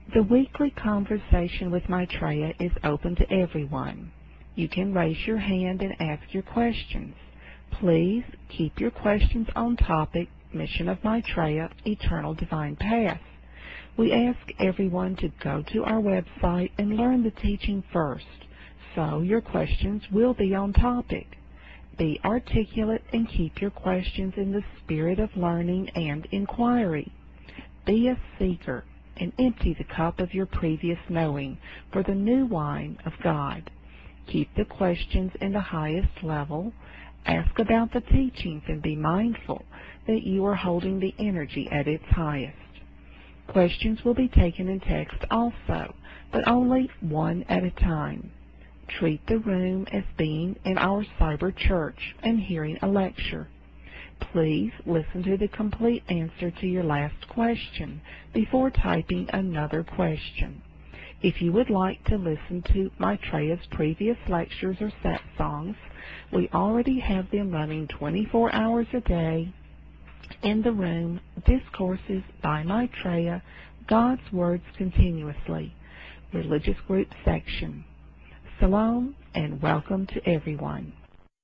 The weekly conversation with Maitreya is open to everyone. You can raise your hand and ask your questions. Please keep your questions on topic, Mission of Maitreya, Eternal Divine Path. We ask everyone to go to our website and learn the teaching first, so your questions will be on topic. Be articulate and keep your questions in the spirit of learning and inquiry. Be a seeker and empty the cup of your previous knowing for the new wine of God. Keep the questions in the highest level. Ask about the teachings and be mindful that you are holding the energy at its highest. Questions will be taken in text also, but only one at a time. Treat the room as being in our cyber church and hearing a lecture. Please listen to the complete answer to your last question before typing another question. If you would like to listen to Maitreya's previous lectures or set songs, we already have them running 24 hours a day in the room, Discourses by Maitreya, God's Words Continuously, Religious Group section. Shalom and welcome to everyone.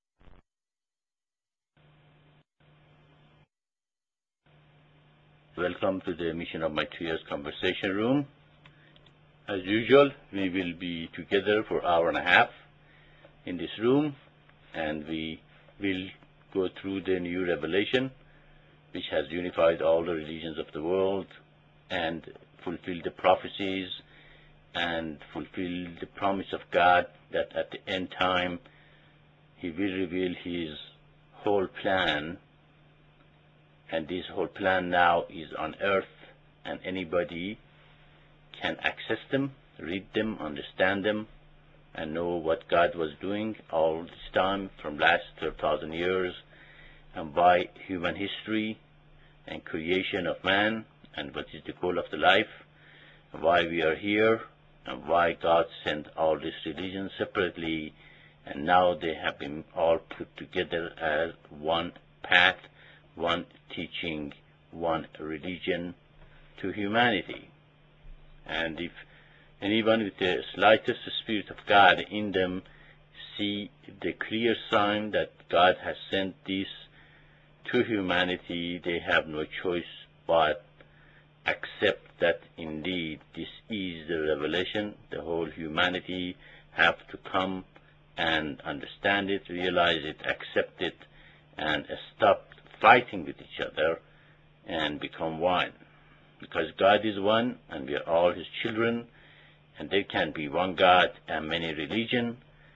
Welcome to the Mission of Maitreya's Conversation Room. As usual, we will be together for an hour and a half in this room, and we will go through the new revelation, which has unified all the religions of the world and fulfilled the prophecies and fulfilled the promise of God that at the end time He will reveal His whole plan. And this whole plan now is on earth, and anybody can access them, read them, understand them, and know what God was doing all this time from last 12,000 years, and why human history and creation of man, and what is the goal of the life, and why we are here, and why God sent all these religions separately, and now they have been all put together as one path, one teaching, one religion to humanity. And if anyone with the slightest spirit of God in them see the clear sign that God has sent this to humanity, they have no choice but accept that indeed this is the revelation. The whole humanity have to come and understand it, realize it, accept it, and stop fighting with each other and become one. Because God is one, and we are all His children, and there can be one God and many religions.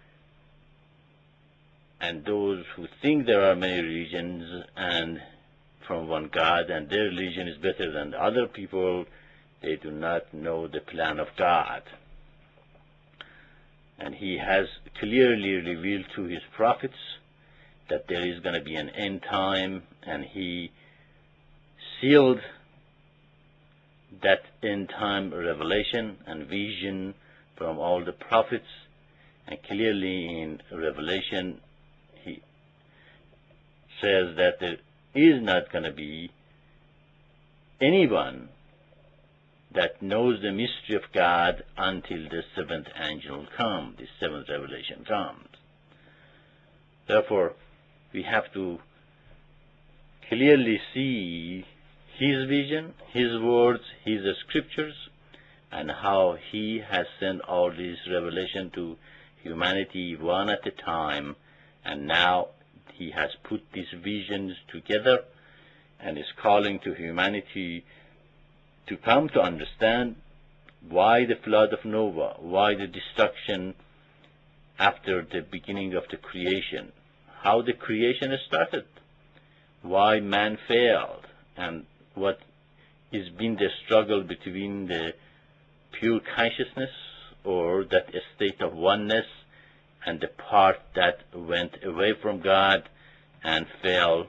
And those who think there are many religions and from one God, and their religion is better than the other people, they do not know the plan of God. And He has clearly revealed to His prophets that there is going to be an end time, and He sealed that end time revelation and vision from all the prophets. And clearly in Revelation He says that there is not going to be anyone that knows the mystery of God until the seventh angel comes, the seventh revelation comes. Therefore, we have to clearly see His vision, His words, His scriptures, and how He has sent all this revelation to humanity one at a time, and now He has put these visions together and is calling to humanity to come to understand why the flood of Noah, why the destruction after the beginning of the creation, how the creation started, why man failed, and what has been the struggle between the pure consciousness or that state of oneness and the part that went away from God and fell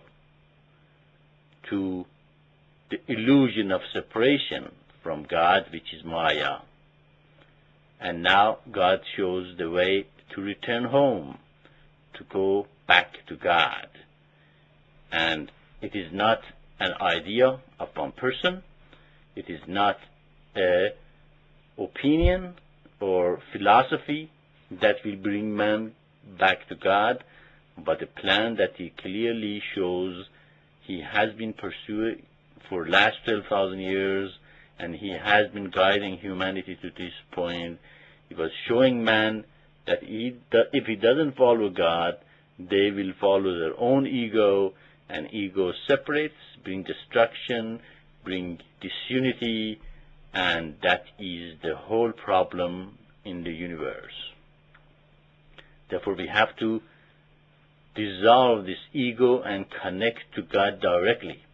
to the illusion of separation from God, which is Maya. And now God shows the way to return home, to go back to God. And it is not an idea of one person. It is not a opinion or philosophy that will bring man back to God, but a plan that he clearly shows he has been pursuing for the last 12,000 years, and he has been guiding humanity to this point. He was showing man that if he doesn't follow God, they will follow their own ego, and ego separates, bring destruction, bring disunity, and that is the whole problem in the universe. Therefore, we have to dissolve this ego and connect to God directly.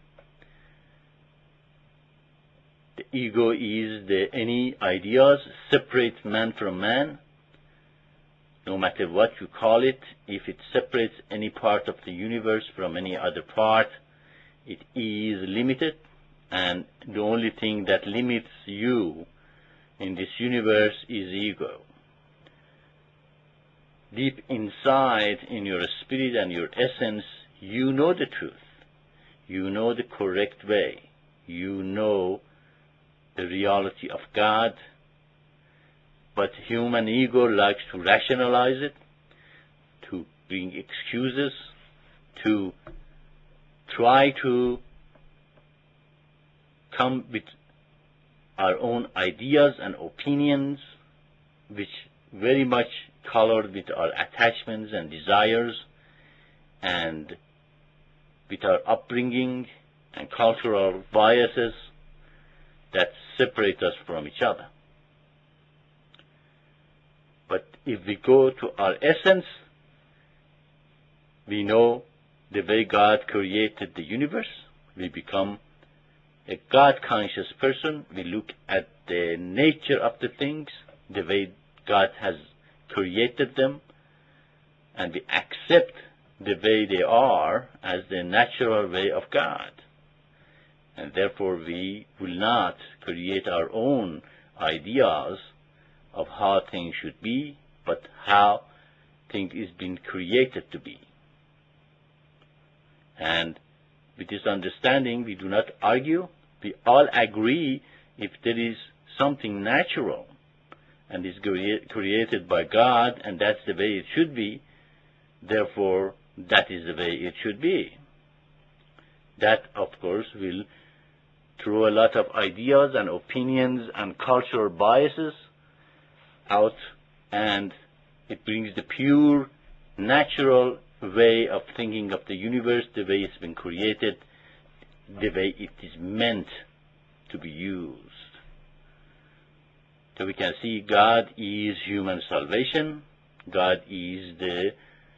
The ego is any ideas separate man from man. No matter what you call it, if it separates any part of the universe from any other part, it is limited, and the only thing that limits you in this universe is ego. Deep inside in your spirit and your essence, you know the truth. You know the correct way. You know the reality of God. But human ego likes to rationalize it, to bring excuses, to try to come with our own ideas and opinions, which very much colored with our attachments and desires, and with our upbringing and cultural biases that separate us from each other. But if we go to our essence, we know the way God created the universe. We become a God-conscious person. We look at the nature of the things, the way God has created them, and we accept the way they are as the natural way of God. And therefore we will not create our own ideas of how things should be, but how things is been created to be. And with this understanding, we do not argue. We all agree if there is something natural and is created by God, and that's the way it should be, therefore that is the way it should be. That, of course, will throw a lot of ideas and opinions and cultural biases out, and it brings the pure, natural way of thinking of the universe, the way it's been created, the way it is meant to be used. So we can see God is human salvation. God is the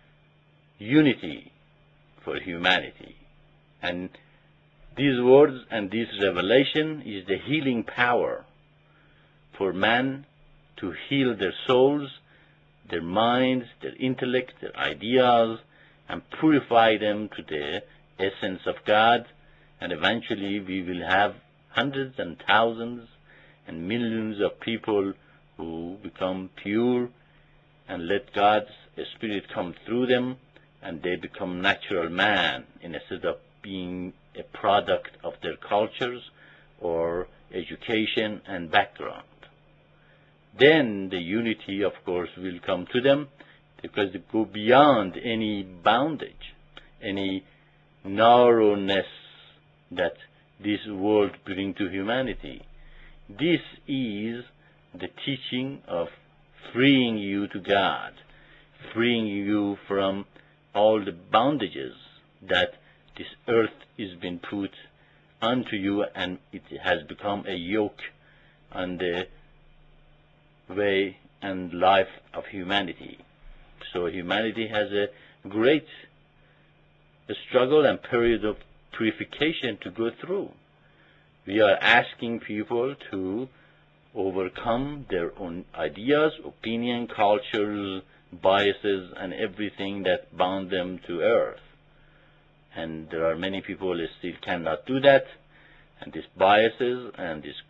unity for humanity. And these words and this revelation is the healing power for man to heal their souls, their minds, their intellect, their ideas, and purify them to the essence of God. And eventually we will have hundreds and thousands and millions of people who become pure and let God's Spirit come through them, and they become natural man instead of being a product of their cultures or education and background. Then the unity, of course, will come to them, because they go beyond any bondage, any narrowness that this world brings to humanity. This is the teaching of freeing you to God, freeing you from all the bondages that this earth is being put unto you, and it has become a yoke on the way and life of humanity. So humanity has a great struggle and period of purification to go through. We are asking people to overcome their own ideas, opinion, cultures, biases, and everything that bound them to earth. And there are many people who still cannot do that. And these biases and these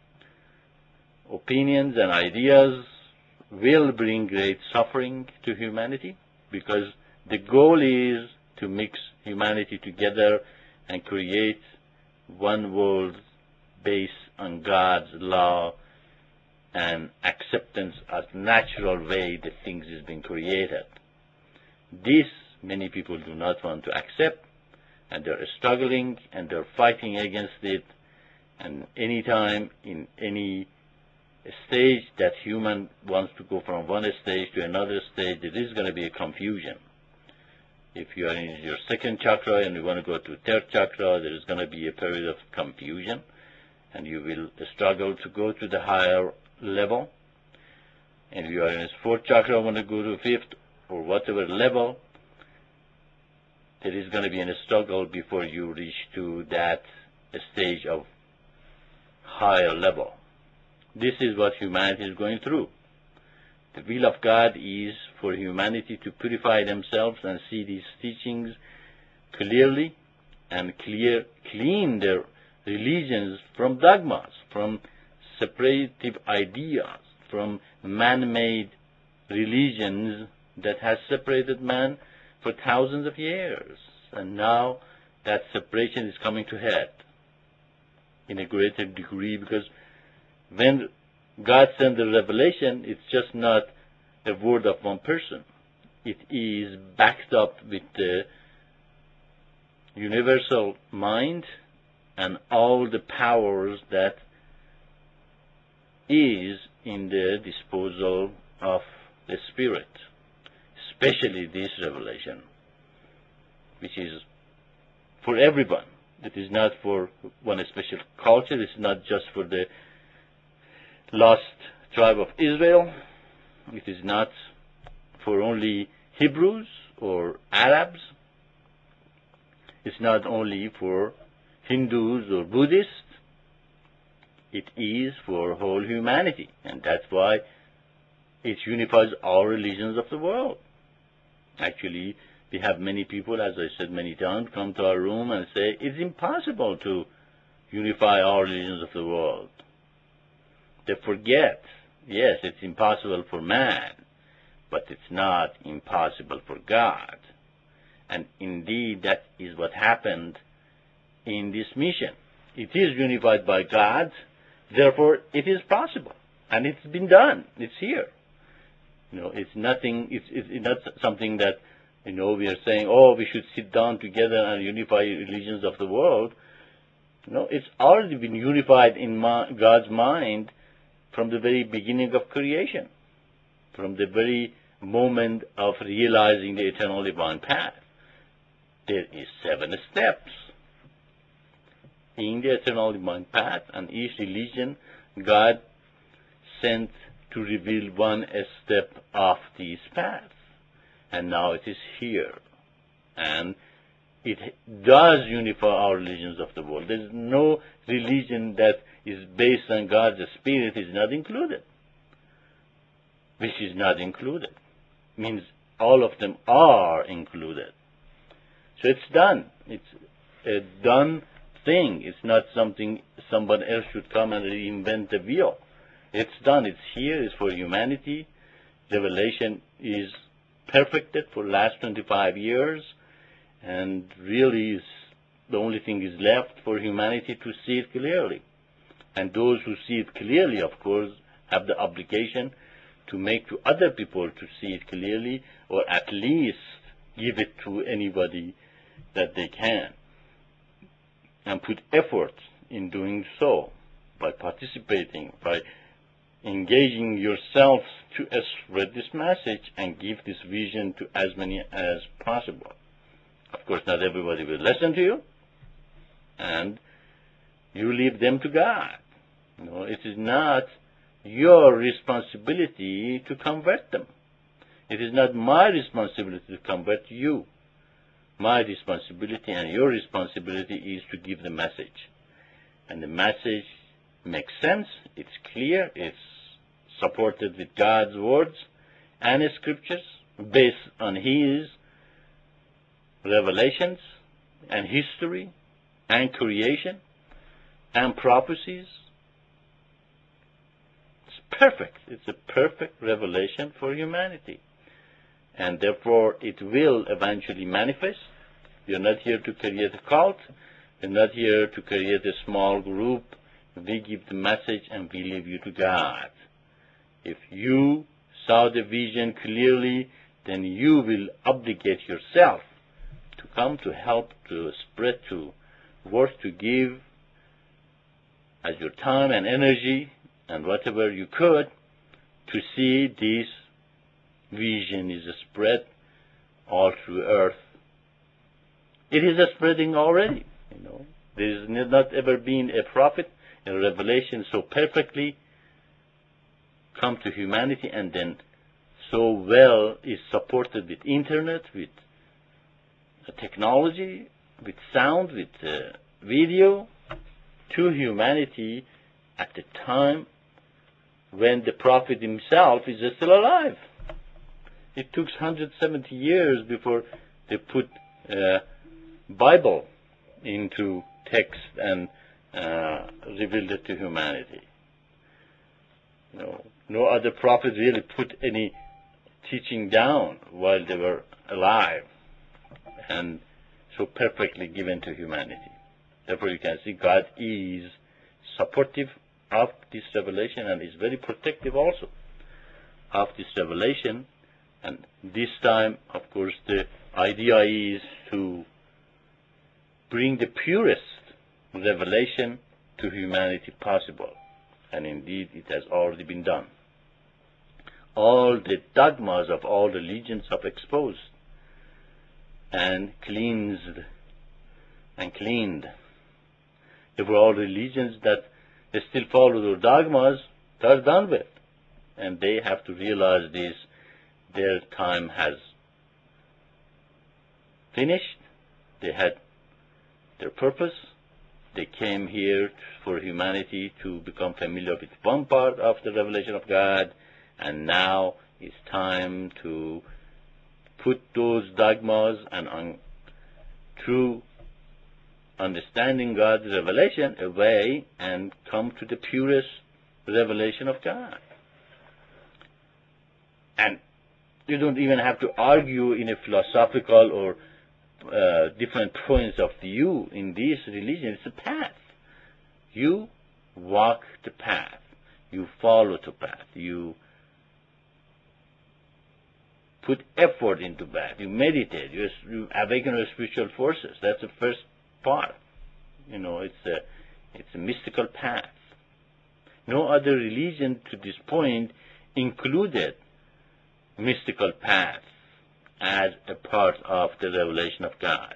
opinions and ideas will bring great suffering to humanity, because the goal is to mix humanity together and create one world based on God's law and acceptance as natural way that things is being created. This many people do not want to accept, and they're struggling and they're fighting against it. And any time in any stage that human wants to go from one stage to another stage, there is going to be a confusion. If you are in your second chakra and you want to go to third chakra, there is going to be a period of confusion, and you will struggle to go to the higher level. And if you are in this fourth chakra and want to go to fifth or whatever level, there is going to be a struggle before you reach to that stage of higher level. This is what humanity is going through. The will of God is for humanity to purify themselves and see these teachings clearly and clean their religions from dogmas, from separative ideas, from man-made religions that has separated man for thousands of years. And now that separation is coming to head in a greater degree, because when God sent the revelation, it's just not a word of one person. It is backed up with the universal mind and all the powers that is in the disposal of the Spirit, especially this revelation, which is for everyone. It is not for one special culture. It's not just for the lost tribe of Israel. It is not for only Hebrews or Arabs. It's not only for Hindus or Buddhists. It is for whole humanity, and that's why it unifies all religions of the world. Actually, we have many people, as I said many times, come to our room and say, it's impossible to unify all religions of the world. They forget, yes, it's impossible for man, but it's not impossible for God. And indeed, that is what happened in this mission. It is unified by God, therefore it is possible. And it's been done. It's here. It's nothing, it's not something that, we are saying, we should sit down together and unify religions of the world. No, it's already been unified in God's mind from the very beginning of creation, from the very moment of realizing the eternal divine path. There is 7 steps in the eternal divine path, and each religion God sent to reveal one step of these paths. And now it is here. And it does unify our religions of the world. There is no religion that is based on God's Spirit is not included. Which is not included means all of them are included. So it's done. It's a done thing. It's not something someone else should come and reinvent the wheel. It's done. It's here. It's for humanity. Revelation is perfected for the last 25 years, and really the only thing is left for humanity to see it clearly. And those who see it clearly, of course, have the obligation to make to other people to see it clearly, or at least give it to anybody that they can, and put effort in doing so by participating, by engaging yourselves to spread this message and give this vision to as many as possible. Of course, not everybody will listen to you, and you leave them to God. It is not your responsibility to convert them. It is not my responsibility to convert you. My responsibility and your responsibility is to give the message. And the message makes sense, it's clear, it's supported with God's words and scriptures based on His revelations and history and creation and prophecies. It's perfect. It's a perfect revelation for humanity. And therefore it will eventually manifest. We are not here to create a cult. We are not here to create a small group. We give the message and we leave you to God. If you saw the vision clearly, then you will obligate yourself to come to help, to spread, to work, to give as your time and energy and whatever you could to see this vision is spread all through earth. It is spreading already. There has not ever been a prophet, a revelation so perfectly come to humanity and then so well is supported with internet, with technology, with sound, with video to humanity at the time when the prophet himself is still alive. It took 170 years before they put Bible into text and revealed it to humanity. No other prophet really put any teaching down while they were alive and so perfectly given to humanity. Therefore, you can see God is supportive of this revelation and is very protective also of this revelation. And this time, of course, the idea is to bring the purest revelation to humanity possible. And indeed, it has already been done. All the dogmas of all religions are exposed and cleansed and cleaned. Therefore, all religions that still follow their dogmas, they're done with. And they have to realize this. Their time has finished. They had their purpose. They came here for humanity to become familiar with one part of the revelation of God, and now it's time to put those dogmas and true understanding God's revelation away and come to the purest revelation of God. And you don't even have to argue in a philosophical or different points of view in this religion. It's a path. You walk the path. You follow the path. You put effort into that. You meditate. You awaken your spiritual forces. That's the first part. It's a mystical path. No other religion to this point included mystical path as a part of the revelation of God.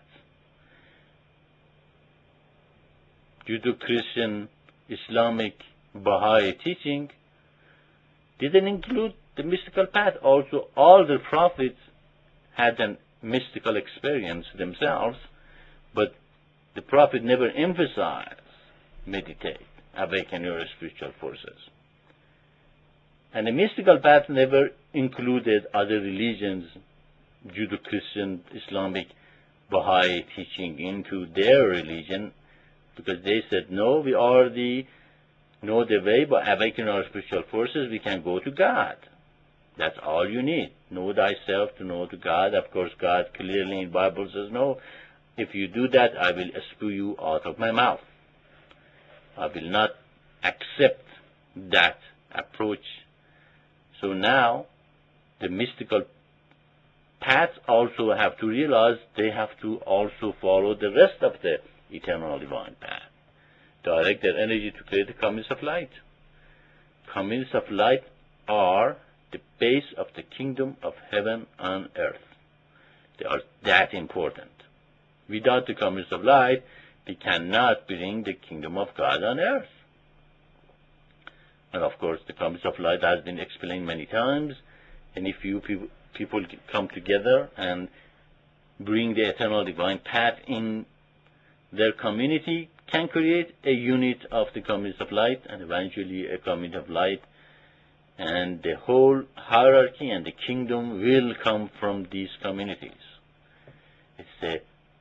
Judeo-Christian, Islamic, Baha'i teaching didn't include the mystical path. Also, all the prophets had a mystical experience themselves, but the prophet never emphasized meditate, awaken your spiritual forces. And the mystical path never included other religions, Judeo-Christian, Islamic, Baha'i teaching into their religion, because they said, no, we already know the way. By awakening our spiritual forces, we can go to God. That's all you need. Know thyself to know to God. Of course, God clearly in the Bible says, no, if you do that, I will spew you out of my mouth. I will not accept that approach. So now, the mystical paths also have to realize they have to also follow the rest of the eternal divine path. Direct their energy to create the communities of light. Communities of light are the base of the kingdom of heaven on earth. They are that important. Without the communities of light, we cannot bring the kingdom of God on earth. And of course, the communities of light has been explained many times. And if you people come together and bring the eternal divine path in their community, can create a unit of the communities of light and eventually a community of light. And the whole hierarchy and the kingdom will come from these communities. It's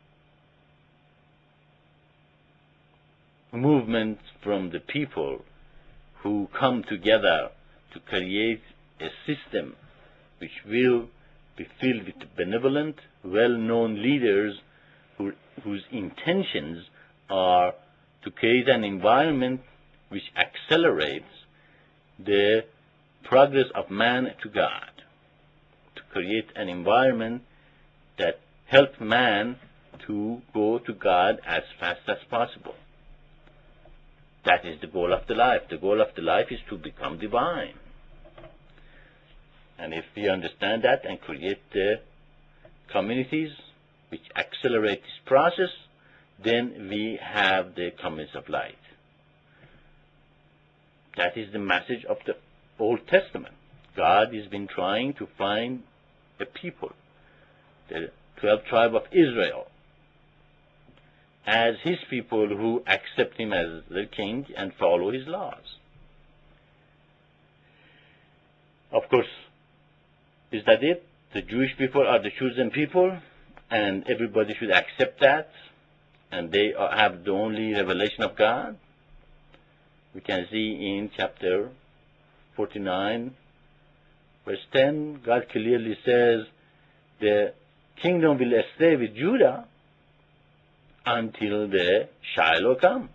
a movement from the people who come together to create a system which will be filled with benevolent, well-known leaders whose intentions are to create an environment which accelerates the progress of man to God, to create an environment that helps man to go to God as fast as possible. That is the goal of the life. The goal of the life is to become divine. And if we understand that and create the communities which accelerate this process, then we have the communities of light. That is the message of the Old Testament. God has been trying to find a people, the 12 tribes of Israel, as his people who accept him as their king and follow his laws. Of course, is that it? The Jewish people are the chosen people, and everybody should accept that, and they have the only revelation of God. We can see in chapter 49, verse 10, God clearly says, the kingdom will stay with Judah until the Shiloh come,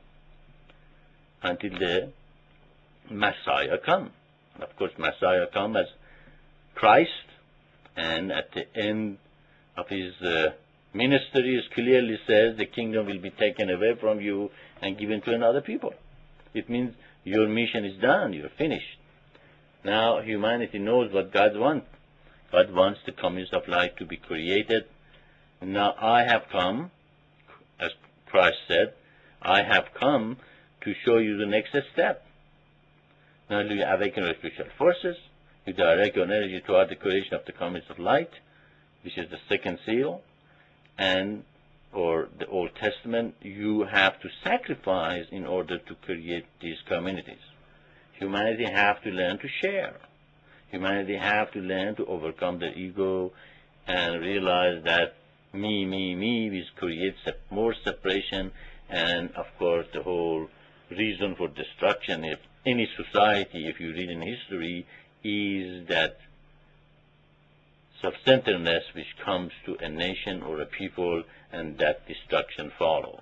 until the Messiah come. And of course, Messiah come as Christ, and at the end of his ministry, it clearly says the kingdom will be taken away from you and given to another people. It means your mission is done, you're finished. Now humanity knows what God wants. God wants the communities of light to be created. Now I have come, as Christ said, I have come to show you the next step. Now you awaken your spiritual forces, you direct your energy toward the creation of the communities of light, which is the second seal, and or the Old Testament, you have to sacrifice in order to create these communities. Humanity have to learn to share. Humanity have to learn to overcome their ego and realize that me, which creates more separation, and of course the whole reason for destruction of any society, if you read in history, is that self-centeredness which comes to a nation or a people, and that destruction follows.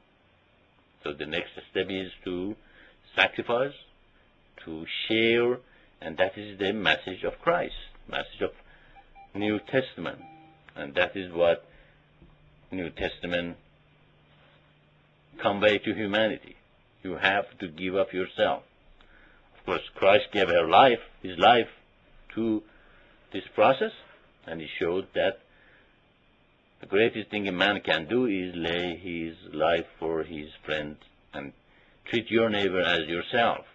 So the next step is to sacrifice, to share, and that is the message of Christ, message of New Testament. And that is what New Testament convey to humanity. You have to give up yourself. Of course, Christ gave his life to this process, and he showed that the greatest thing a man can do is lay his life for his friend and treat your neighbor as yourself.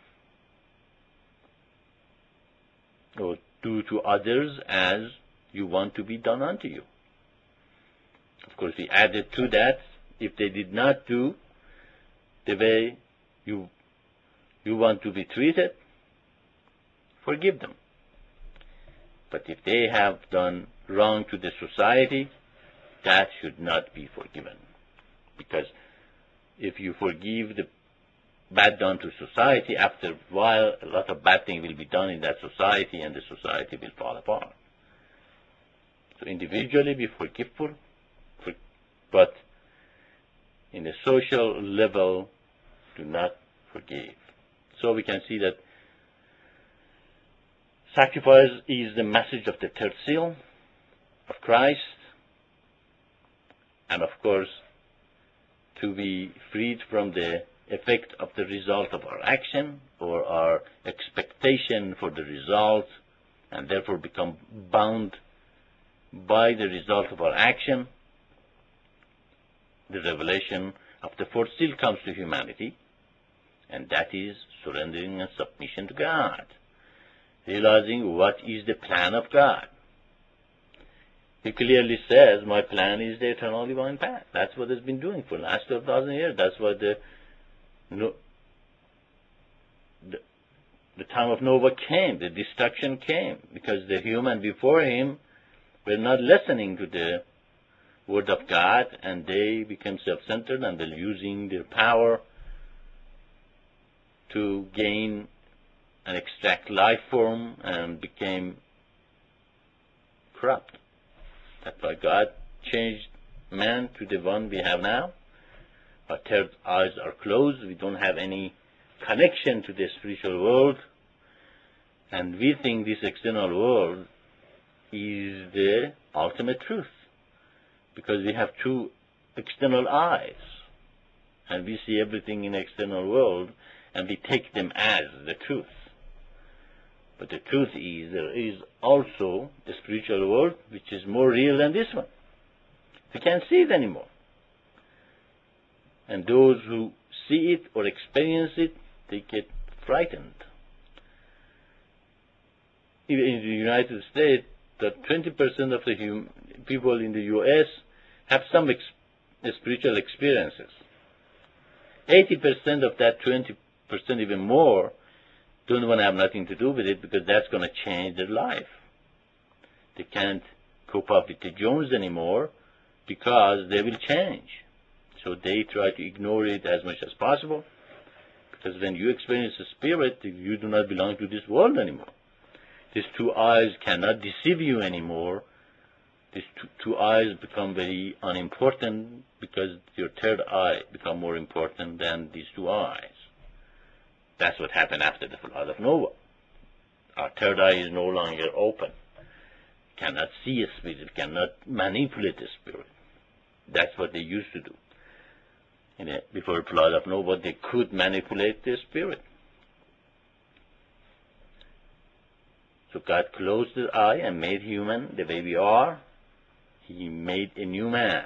Or do to others as you want to be done unto you. Of course, we added to that, if they did not do the way you want to be treated, forgive them. But if they have done wrong to the society, that should not be forgiven. Because if you forgive the bad done to society, after a while, a lot of bad things will be done in that society, and the society will fall apart. So individually be forgiveful, but in the social level, do not forgive. So we can see that sacrifice is the message of the third seal of Christ, and of course, to be freed from the effect of the result of our action or our expectation for the result, and therefore become bound by the result of our action. The revelation of the fourth seal comes to humanity, and that is surrendering and submission to God, realizing what is the plan of God. He clearly says, my plan is the eternal divine path. That's what it's been doing for the last 12,000 years. That's what the time of Noah came, the destruction came, because the human before him were not listening to the word of God, and they became self-centered, and they're using their power to gain and extract life form, and became corrupt. That's why God changed man to the one we have now. Our third eyes are closed. We don't have any connection to the spiritual world. And we think this external world is the ultimate truth because we have two external eyes and we see everything in the external world and we take them as the truth. But the truth is there is also the spiritual world which is more real than this one. We can't see it anymore. And those who see it or experience it, they get frightened. Even in the United States, that 20% of the people in the U.S. have some spiritual experiences. 80% of that 20%, even more, don't want to have nothing to do with it because that's going to change their life. They can't cope up with the Jones anymore because they will change. So they try to ignore it as much as possible because when you experience the spirit, you do not belong to this world anymore. These two eyes cannot deceive you anymore. These two eyes become very unimportant because your third eye becomes more important than these two eyes. That's what happened after the flood of Noah. Our third eye is no longer open. Cannot see a spirit, cannot manipulate a spirit. That's what they used to do. Before the flood of Noah, they could manipulate the spirit. So God closed the eye and made human the way we are. He made a new man.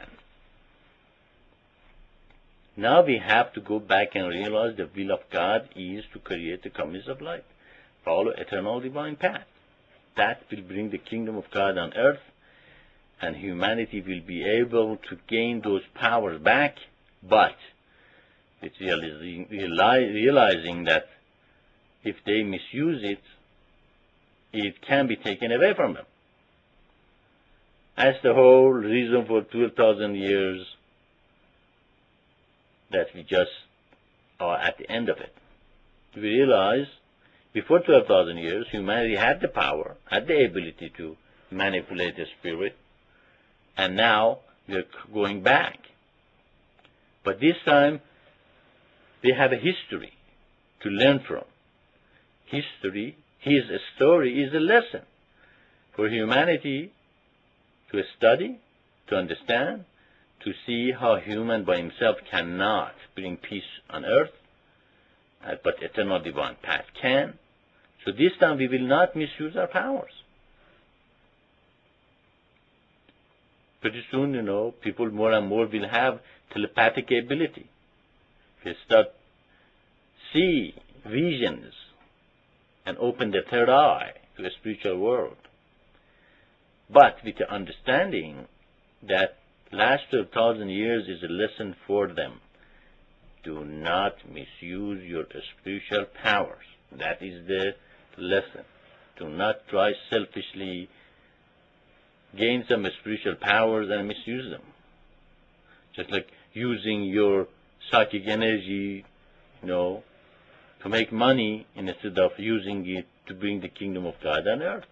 Now we have to go back and realize the will of God is to create the communist of light. Follow eternal divine path. That will bring the kingdom of God on earth, and humanity will be able to gain those powers back, but it's realizing that if they misuse it, it can be taken away from them. That's the whole reason for 12,000 years that we just are at the end of it. We realize before 12,000 years, humanity had the power, had the ability to manipulate the spirit, and now we're going back. But this time, they have a history to learn from. History, his story, is a lesson for humanity to study, to understand, to see how human by himself cannot bring peace on earth, but eternal divine path can. So this time we will not misuse our powers. Pretty soon, people more and more will have telepathic ability. They start see visions and open the third eye to the spiritual world. But with the understanding that last 12,000 years is a lesson for them. Do not misuse your spiritual powers. That is the lesson. Do not try selfishly gain some spiritual powers and misuse them. Just like using your psychic energy, to make money instead of using it to bring the kingdom of God on earth.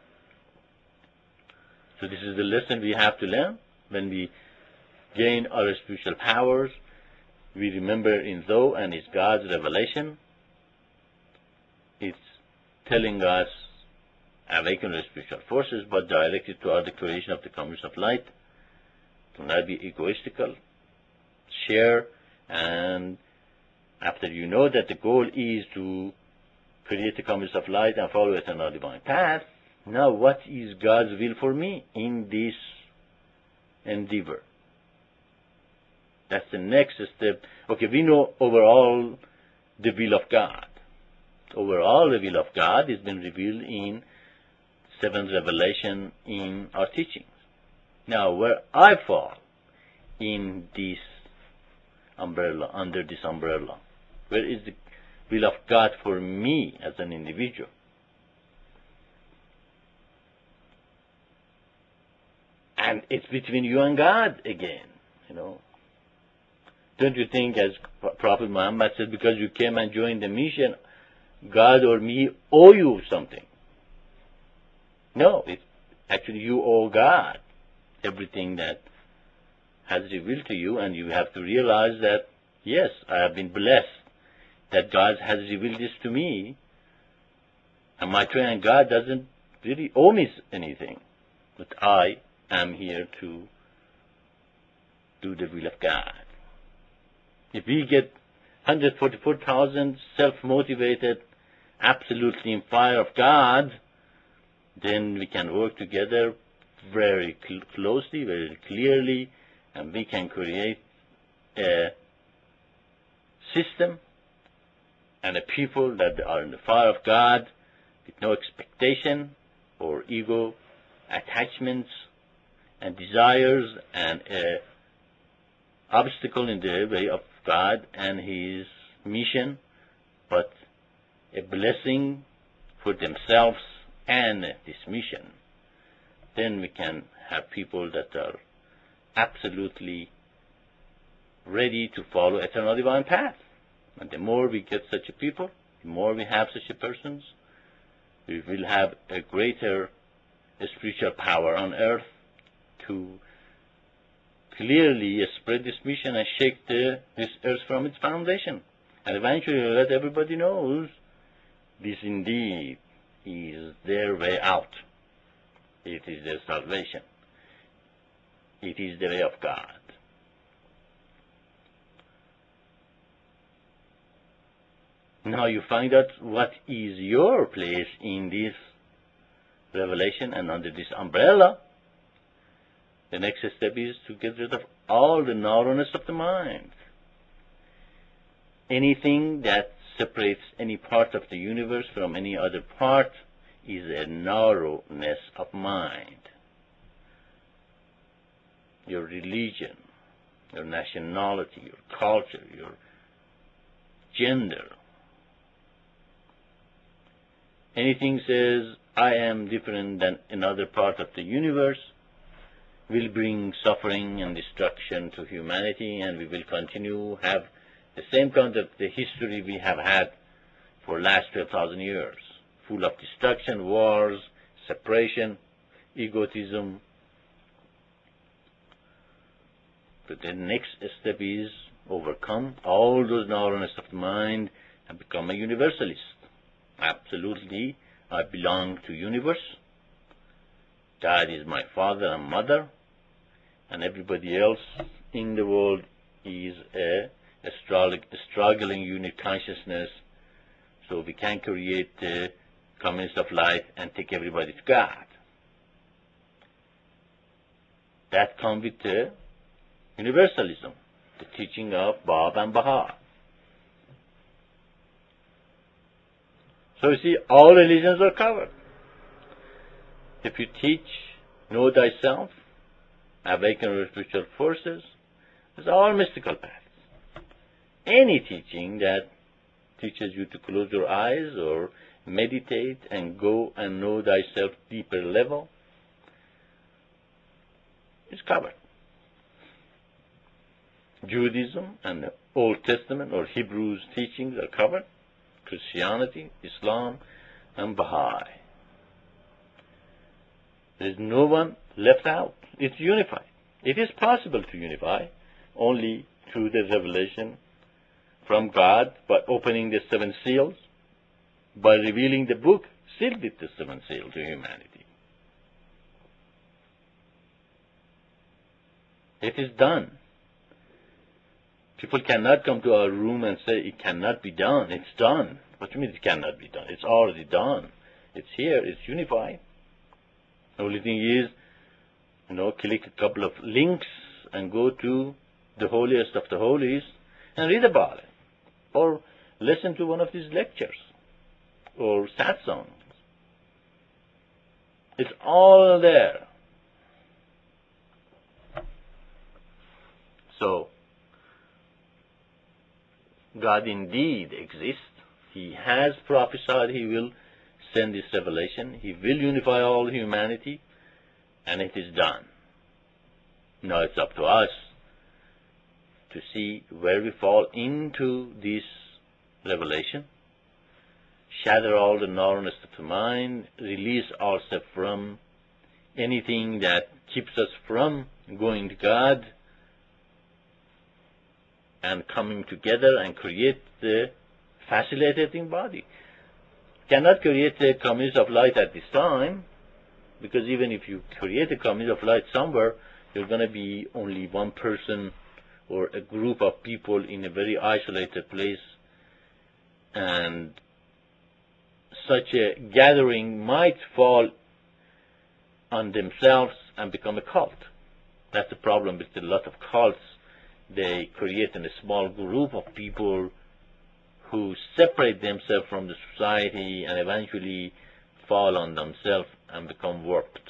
So this is the lesson we have to learn. When we gain our spiritual powers, we remember in Zoe and it's God's revelation. It's telling us awaken the spiritual forces, but directed toward the creation of the communist of light. Do not be egoistical. Share, and after you know that the goal is to create the communist of light and follow eternal divine path, now what is God's will for me in this endeavor? That's the next step. Okay, we know overall the will of God. Overall, the will of God has been revealed in seventh revelation in our teachings. Now, where I fall in this umbrella, under this umbrella, where is the will of God for me as an individual? And it's between you and God again, Don't you think, as Prophet Muhammad said, because you came and joined the mission, God or me owe you something? No, it's actually you owe God everything that has revealed to you, and you have to realize that, yes, I have been blessed that God has revealed this to me, And Maitreya and God doesn't really owe me anything. But I am here to do the will of God. If we get 144,000 self-motivated, absolutely in fire of God, then we can work together very closely, very clearly, and we can create a system and a people that are in the fire of God with no expectation or ego attachments and desires and obstacle in the way of God and His mission, but a blessing for themselves and this mission. Then we can have people that are absolutely ready to follow eternal divine path. And the more we get such a people, the more we have such a persons, we will have a greater spiritual power on earth to clearly spread this mission and shake this earth from its foundation. And eventually let everybody know this indeed is their way out. It is their salvation. It is the way of God. Now you find out what is your place in this revelation and under this umbrella. The next step is to get rid of all the narrowness of the mind. Anything that separates any part of the universe from any other part is a narrowness of mind. Your religion, your nationality, your culture, your gender. Anything says, I am different than another part of the universe, will bring suffering and destruction to humanity, and we will continue to have the same kind of the history we have had for the last 12,000 years, full of destruction, wars, separation, egotism. But the next step is overcome all those narrowness of the mind and become a universalist. Absolutely, I belong to universe. God is my father and mother, and everybody else in the world is a struggling unit consciousness. So we can create the communist of light and take everybody to God. That comes with the universalism, the teaching of Bab and Baha. So you see, all religions are covered. If you teach, know thyself, awaken your spiritual forces, it's all mystical paths. Any teaching that teaches you to close your eyes or meditate and go and know thyself deeper level is covered. Judaism and the Old Testament or Hebrews teachings are covered. Christianity, Islam, and Baha'i. There is no one left out. It's unified. It is possible to unify only through the revelation from God by opening the seven seals, by revealing the book sealed with the seven seals to humanity. It is done. People cannot come to our room and say it cannot be done. It's done. What do you mean it cannot be done? It's already done. It's here. It's unified. The only thing is, click a couple of links and go to the holiest of the holies and read about it. Or listen to one of these lectures or satsangs. It's all there. So, God indeed exists. He has prophesied He will send this revelation. He will unify all humanity, and it is done. Now it's up to us to see where we fall into this revelation, shatter all the narrowness of the mind, release ourselves from anything that keeps us from going to God, and coming together and create the facilitating body. cannot create a community of light at this time, because even if you create a community of light somewhere, you're going to be only one person or a group of people in a very isolated place, and such a gathering might fall on themselves and become a cult. That's the problem with a lot of cults. They create a small group of people who separate themselves from the society and eventually fall on themselves and become warped.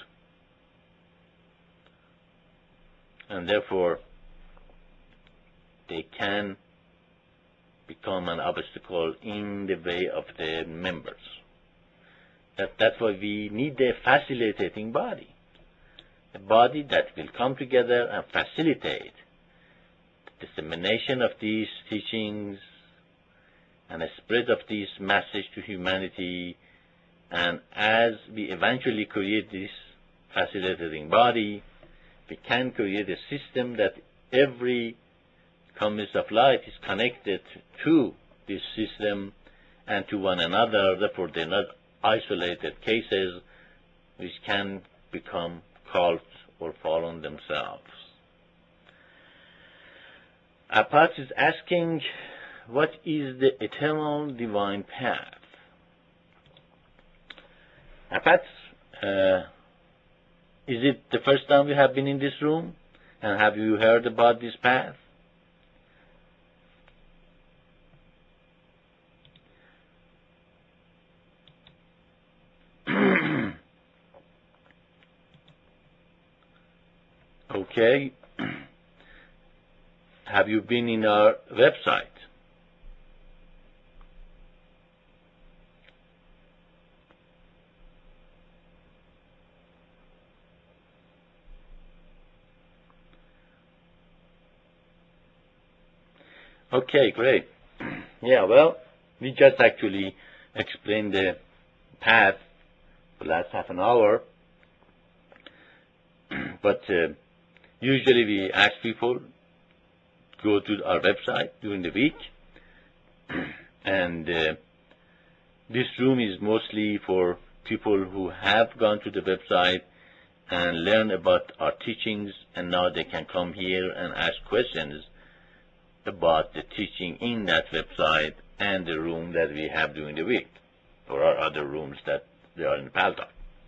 And therefore, they can become an obstacle in the way of the members. That's why we need a facilitating body. A body that will come together and facilitate the dissemination of these teachings and a spread of this message to humanity. And as we eventually create this facilitating body, we can create a system that every community of light is connected to this system and to one another. Therefore, they're not isolated cases which can become cults or fall on themselves. Apat is asking, what is the eternal divine path? Apat, is it the first time you have been in this room? And have you heard about this path? Okay. Have you been in our website? Okay, great. Yeah, well, we just actually explained the path for the last half an hour. But usually we ask people go to our website during the week. And this room is mostly for people who have gone to the website and learn about our teachings, and now they can come here and ask questions about the teaching in that website and the room that we have during the week, or our other rooms that they are in Paltalk.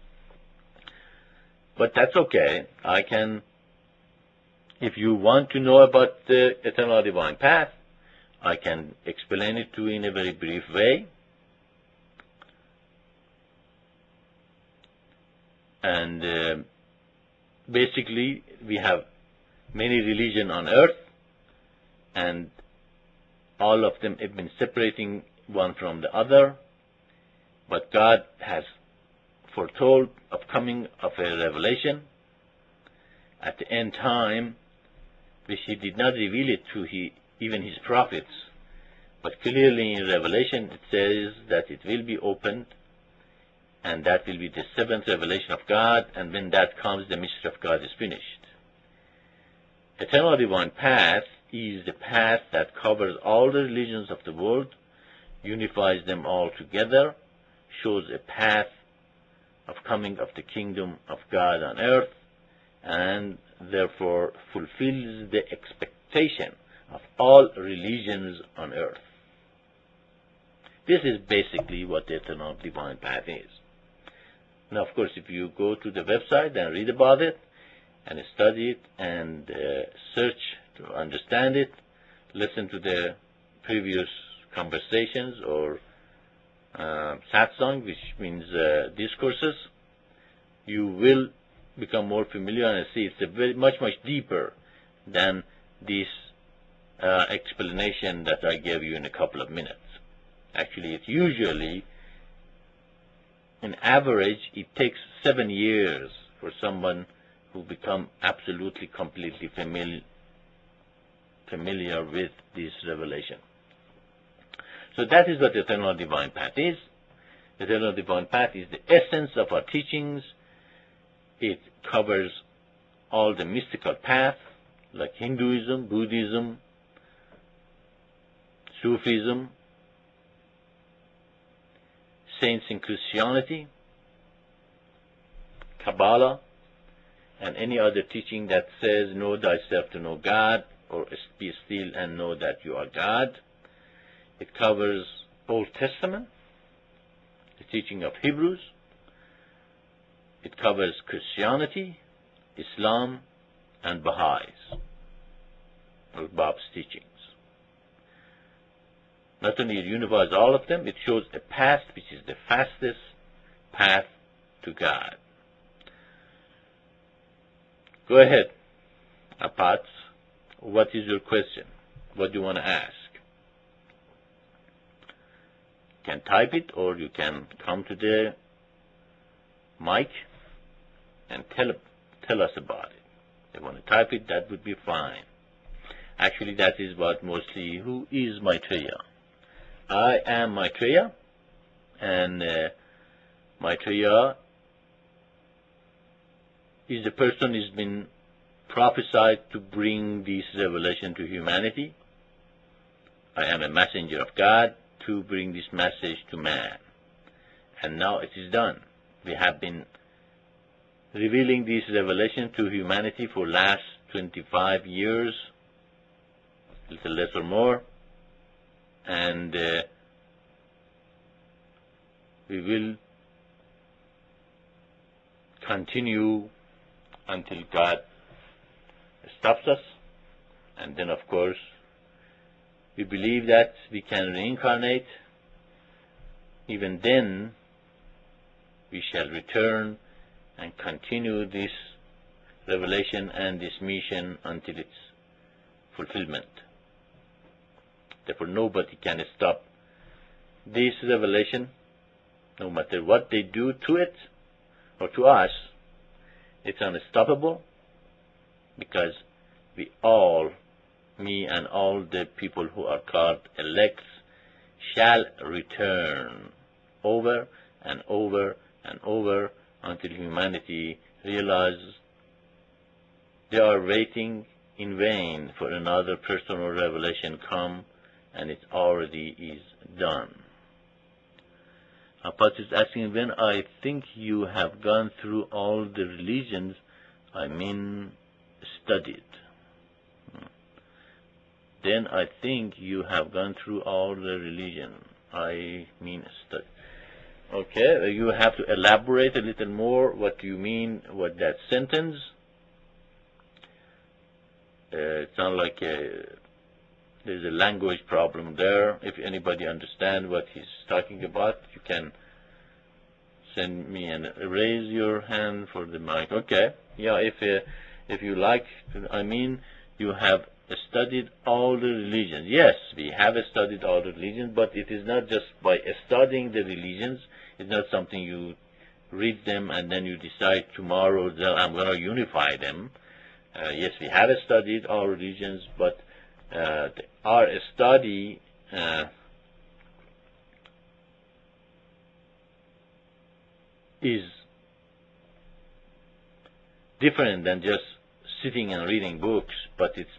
But that's okay. I can, if you want to know about the eternal divine path, I can explain it to you in a very brief way. And basically, we have many religions on earth, and all of them have been separating one from the other. But God has foretold of coming of a revelation at the end time, which He did not reveal it to even His prophets. But clearly in Revelation it says that it will be opened, and that will be the seventh revelation of God, and when that comes, the mystery of God is finished. Eternal divine path is the path that covers all the religions of the world, unifies them all together, shows a path of coming of the kingdom of God on earth, and therefore fulfills the expectation of all religions on earth. This is basically what the eternal divine path is. Now, of course, if you go to the website and read about it, and study it, and search to understand it, listen to the previous conversations or satsang, which means discourses, you will become more familiar and see it's a very much deeper than this explanation that I gave you in a couple of minutes. Actually, it usually, in average, it takes 7 years for someone who become absolutely, completely familiar with this revelation. So that is what the eternal divine path is. The eternal divine path is the essence of our teachings. It covers all the mystical paths, like Hinduism, Buddhism, Sufism, saints in Christianity, Kabbalah, and any other teaching that says, know thyself to know God, or be still and know that you are God. It covers Old Testament, the teaching of Hebrews. It covers Christianity, Islam, and Baha'is, or Bab's teachings. Not only it unifies all of them, it shows a path which is the fastest path to God. Go ahead, Apat. What is your question? What do you want to ask? You can type it, or you can come to the mic and tell us about it. If you want to type it, that would be fine. Actually, that is what mostly, who is Maitreya? I am Maitreya, and Maitreya is the person who's been prophesied to bring this revelation to humanity. I am a messenger of God to bring this message to man. And now it is done. We have been revealing this revelation to humanity for last 25 years, a little less or more, and we will continue until God stops us. And then, of course, we believe that we can reincarnate. Even then, we shall return and continue this revelation and this mission until its fulfillment. Therefore, nobody can stop this revelation, no matter what they do to it or to us. It's unstoppable, because we all, me and all the people who are called elects, shall return over and over and over until humanity realizes they are waiting in vain for another personal revelation come, and it already is done. Apat is asking, when I think you have gone through all the religions, I mean studied. Then I think you have gone through all the religion. I mean studied. Okay, you have to elaborate a little more what you mean with that sentence. It sounds like there's a language problem there. If anybody understands what he's talking about, you can send me and raise your hand for the mic. Okay. Yeah, if you like, I mean, you have studied all the religions. Yes, we have studied all the religions, but it is not just by studying the religions. It's not something you read them and then you decide tomorrow that I'm going to unify them. Yes, we have studied all religions, but our study is different than just sitting and reading books, but it's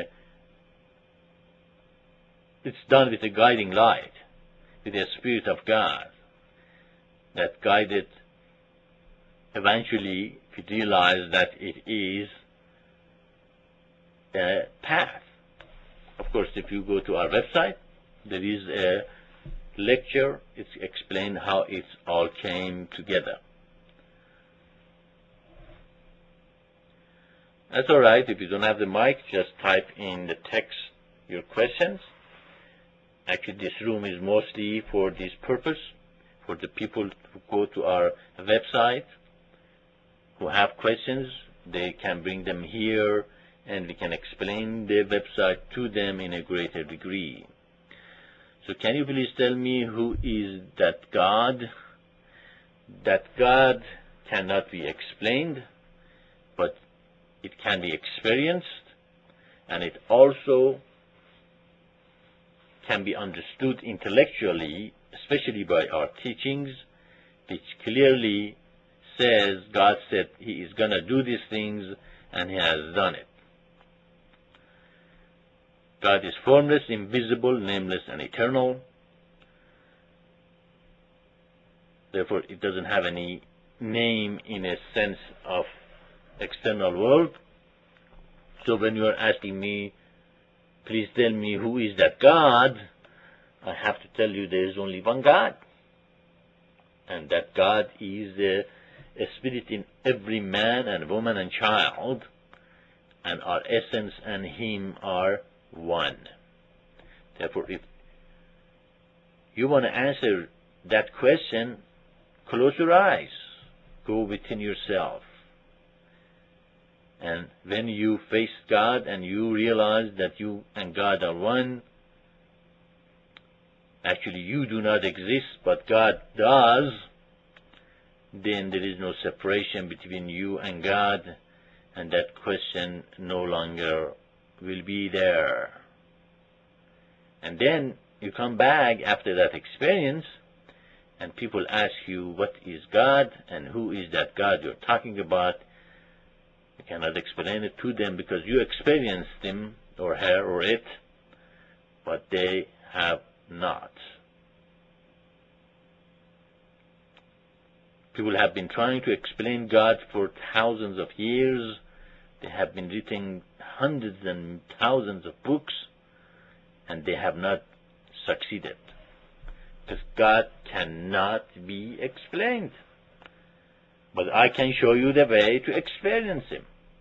done with a guiding light, with the Spirit of God that guided. Eventually, we realize that it is a path. Of course, if you go to our website, there is a lecture. It's explained how it all came together. That's all right. If you don't have the mic, just type in the text your questions. Actually, this room is mostly for this purpose, for the people who go to our website, who have questions. They can bring them here, and we can explain the website to them in a greater degree. So can you please tell me who is that God? That God cannot be explained, but it can be experienced, and it also can be understood intellectually, especially by our teachings, which clearly says God said He is going to do these things, and He has done it. God is formless, invisible, nameless, and eternal. Therefore, it doesn't have any name in a sense of external world. So when you are asking me, please tell me who is that God, I have to tell you there is only one God. And that God is a spirit in every man and woman and child, and our essence and Him are one. Therefore, if you want to answer that question, close your eyes, go within yourself. And when you face God and you realize that you and God are one, actually you do not exist, but God does, then there is no separation between you and God, and that question no longer will be there. And then you come back after that experience, and people ask you, what is God, and who is that God you're talking about? You cannot explain it to them because you experienced him or her or it, but they have not. People have been trying to explain God for thousands of years. They have been written hundreds and thousands of books, and they have not succeeded. Because God cannot be explained. But I can show you the way to experience Him.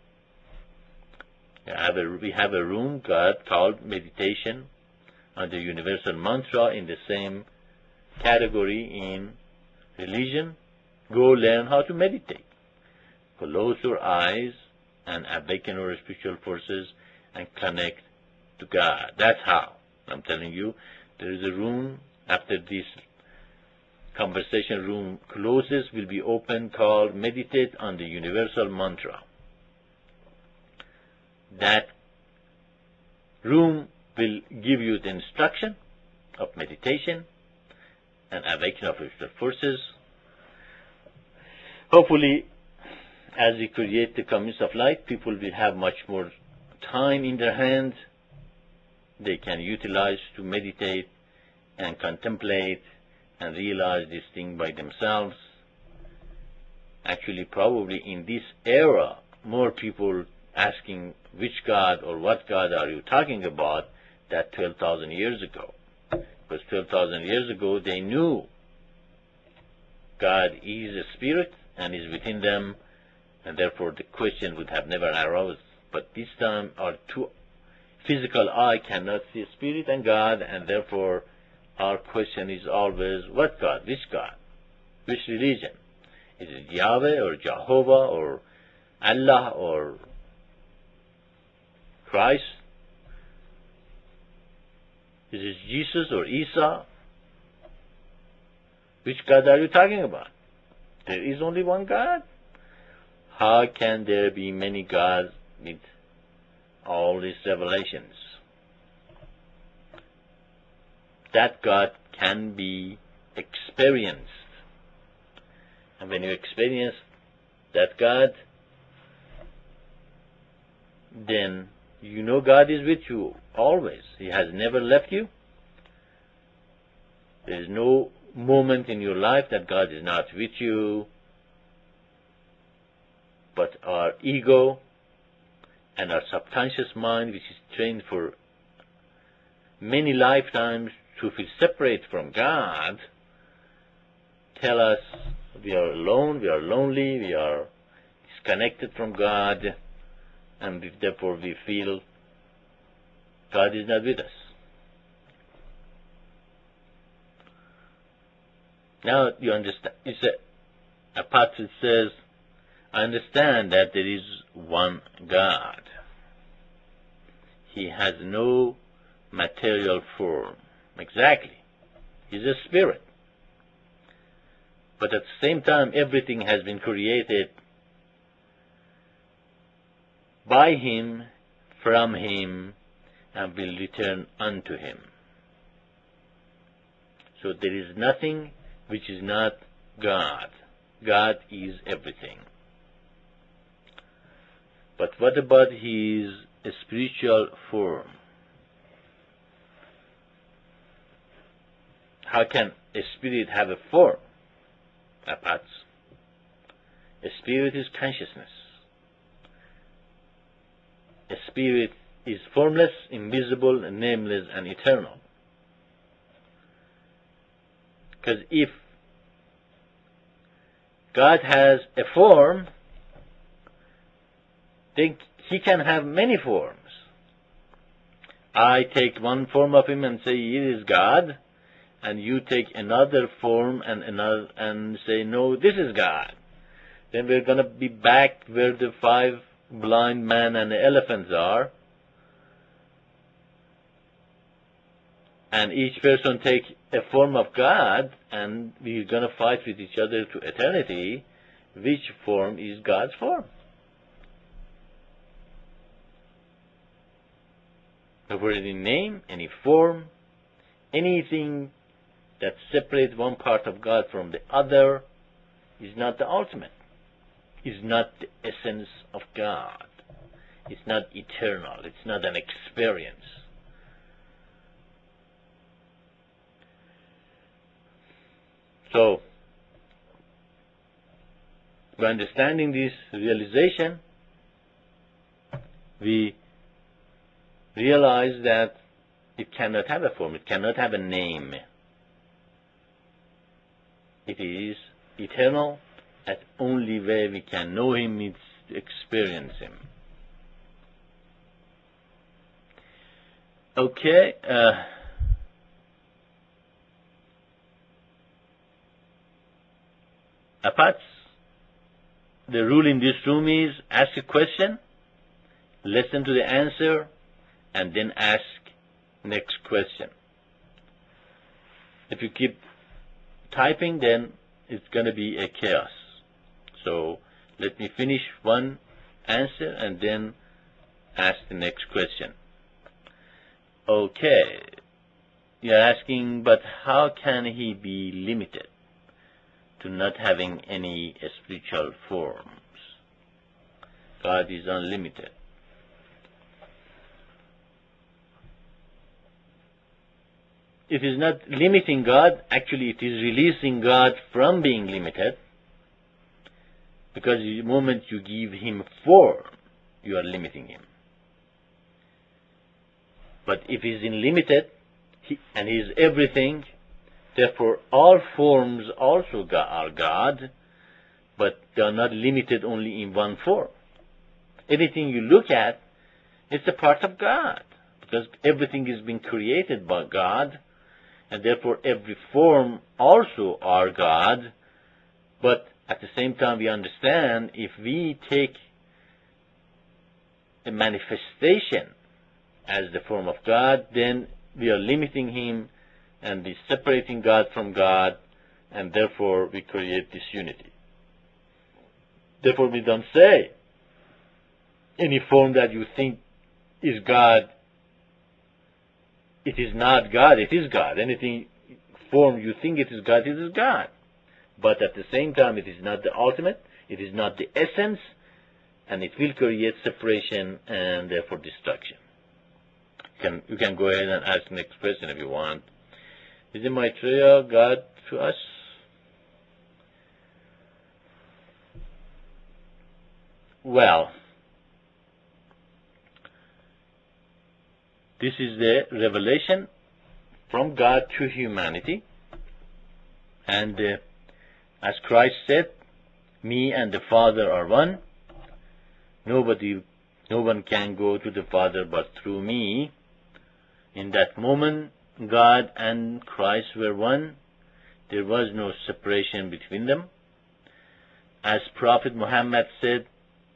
We have a room called meditation under Universal Mantra in the same category in religion. Go learn how to meditate. Close your eyes and awaken your spiritual forces and connect to God. That's how. I'm telling you, there is a room after this conversation room closes, will be open, called Meditate on the Universal Mantra. That room will give you the instruction of meditation and awakening of spiritual forces. Hopefully, as we create the communities of light, people will have much more time in their hands. They can utilize to meditate and contemplate and realize this thing by themselves. Actually, probably in this era, more people asking which God or what God are you talking about than 12,000 years ago. Because 12,000 years ago, they knew God is a spirit and is within them, and therefore the question would have never arose. But this time, our two physical eye cannot see spirit and God, and therefore our question is always, what God? Which God? Which religion? Is it Yahweh or Jehovah or Allah or Christ? Is it Jesus or Isa? Which God are you talking about? There is only one God. How can there be many gods with all these revelations? That God can be experienced. And when you experience that God, then you know God is with you always. He has never left you. There is no moment in your life that God is not with you. But our ego and our subconscious mind, which is trained for many lifetimes to feel separate from God, tell us we are alone, we are lonely, we are disconnected from God, and therefore we feel God is not with us. Now you understand. A passage says, I understand that there is one God. He has no material form. Exactly. He's a spirit. But at the same time, everything has been created by Him, from Him, and will return unto Him. So there is nothing which is not God. God is everything. But what about His spiritual form? How can a spirit have a form? apats. A spirit is consciousness. A spirit is formless, invisible, nameless, and eternal. Because if God has a form, then he can have many forms. I take one form of him and say it is God, and you take another form and say no, this is God. Then we're going to be back where the 5 blind men and the elephants are, and each person take a form of God, and we're going to fight with each other to eternity. Which form is God's form? For any name, any form, anything that separates one part of God from the other is not the ultimate. Is not the essence of God. It's not eternal. It's not an experience. So, by understanding this realization, we realize that it cannot have a form, it cannot have a name. It is eternal, and only way we can know him is to experience him. Okay, apart, the rule in this room is ask a question, listen to the answer, and then ask next question. If you keep typing, then it's going to be a chaos. So let me finish one answer and then ask the next question. Okay, you're asking, but how can he be limited to not having any spiritual forms? God is unlimited. It is not limiting God, actually it is releasing God from being limited, because the moment you give him form, you are limiting him. But if he is unlimited, and he is everything, therefore all forms also are God, but they are not limited only in one form. Anything you look at, it's a part of God, because everything is being created by God, and therefore every form also are God. But at the same time we understand, if we take a manifestation as the form of God, then we are limiting him and we separating God from God, and therefore we create disunity. Therefore we don't say any form that you think is God, it is not God, it is God. Anything form you think it is God, it is God. But at the same time it is not the ultimate, it is not the essence, and it will create separation and therefore destruction. You can go ahead and ask the next question if you want. Is it Maitreya God to us? Well, this is the revelation from God to humanity, and as Christ said, me and the Father are one. No one can go to the Father but through me. In that moment, God and Christ were one. There was no separation between them. As Prophet Muhammad said,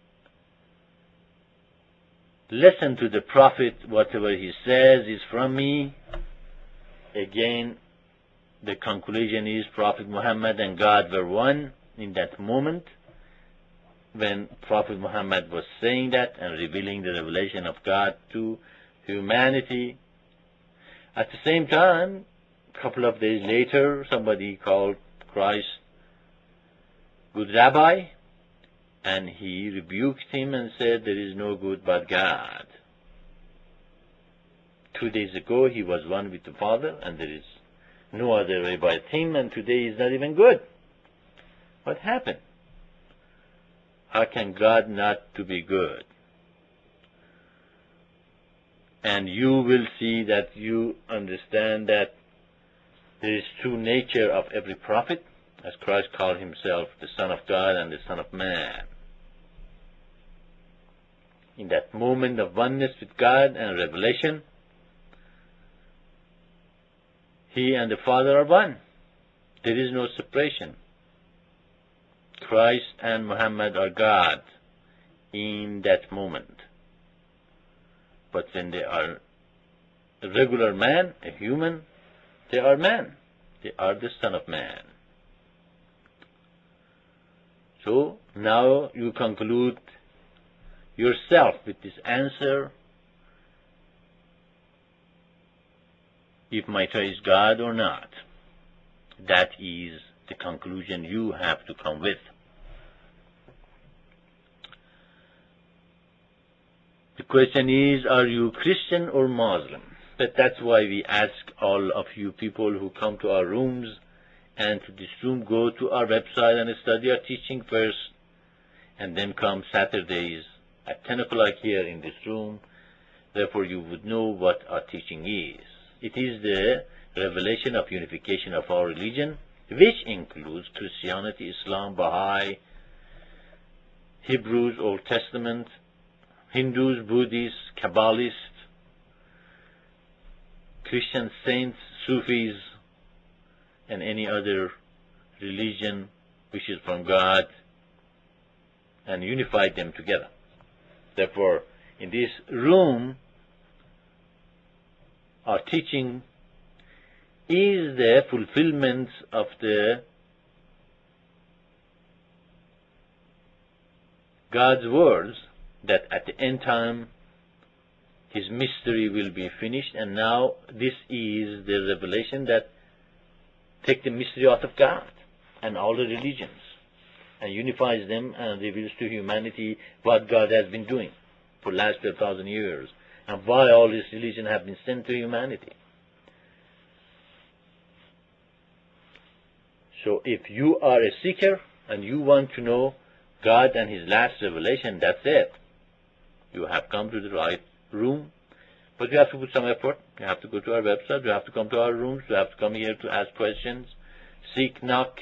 listen to the Prophet, whatever he says is from me. Again, the conclusion is Prophet Muhammad and God were one in that moment when Prophet Muhammad was saying that and revealing the revelation of God to humanity. At the same time, a couple of days later, somebody called Christ good rabbi, and he rebuked him and said, there is no good but God. 2 days ago he was one with the Father, and there is no other way but him, and today he is not even good. What happened? How can God not to be good? And you will see that you understand that there is true nature of every prophet, as Christ called himself the Son of God and the Son of Man. In that moment of oneness with God and revelation, he and the Father are one. There is no separation. Christ and Muhammad are God in that moment. But when they are a regular man, a human, they are man. They are the Son of Man. So now you conclude yourself with this answer, if Maitreya is God or not. That is the conclusion you have to come with. The question is, are you Christian or Muslim? But that's why we ask all of you people who come to our rooms and to this room, go to our website and study our teaching first, and then come Saturdays at 10 o'clock here in this room. Therefore, you would know what our teaching is. It is the revelation of unification of our religion, which includes Christianity, Islam, Baha'i, Hebrews, Old Testament, Hindus, Buddhists, Kabbalists, Christian saints, Sufis, and any other religion which is from God, and unified them together. Therefore, in this room, our teaching is the fulfillment of the God's words that at the end time his mystery will be finished, and now this is the revelation that takes the mystery out of God and all the religions and unifies them and reveals to humanity what God has been doing for the last 12,000 years and why all these religions have been sent to humanity. So if you are a seeker and you want to know God and his last revelation, that's it. You have come to the right room, but you have to put some effort. You have to go to our website, you have to come to our rooms, you have to come here to ask questions, seek, knock.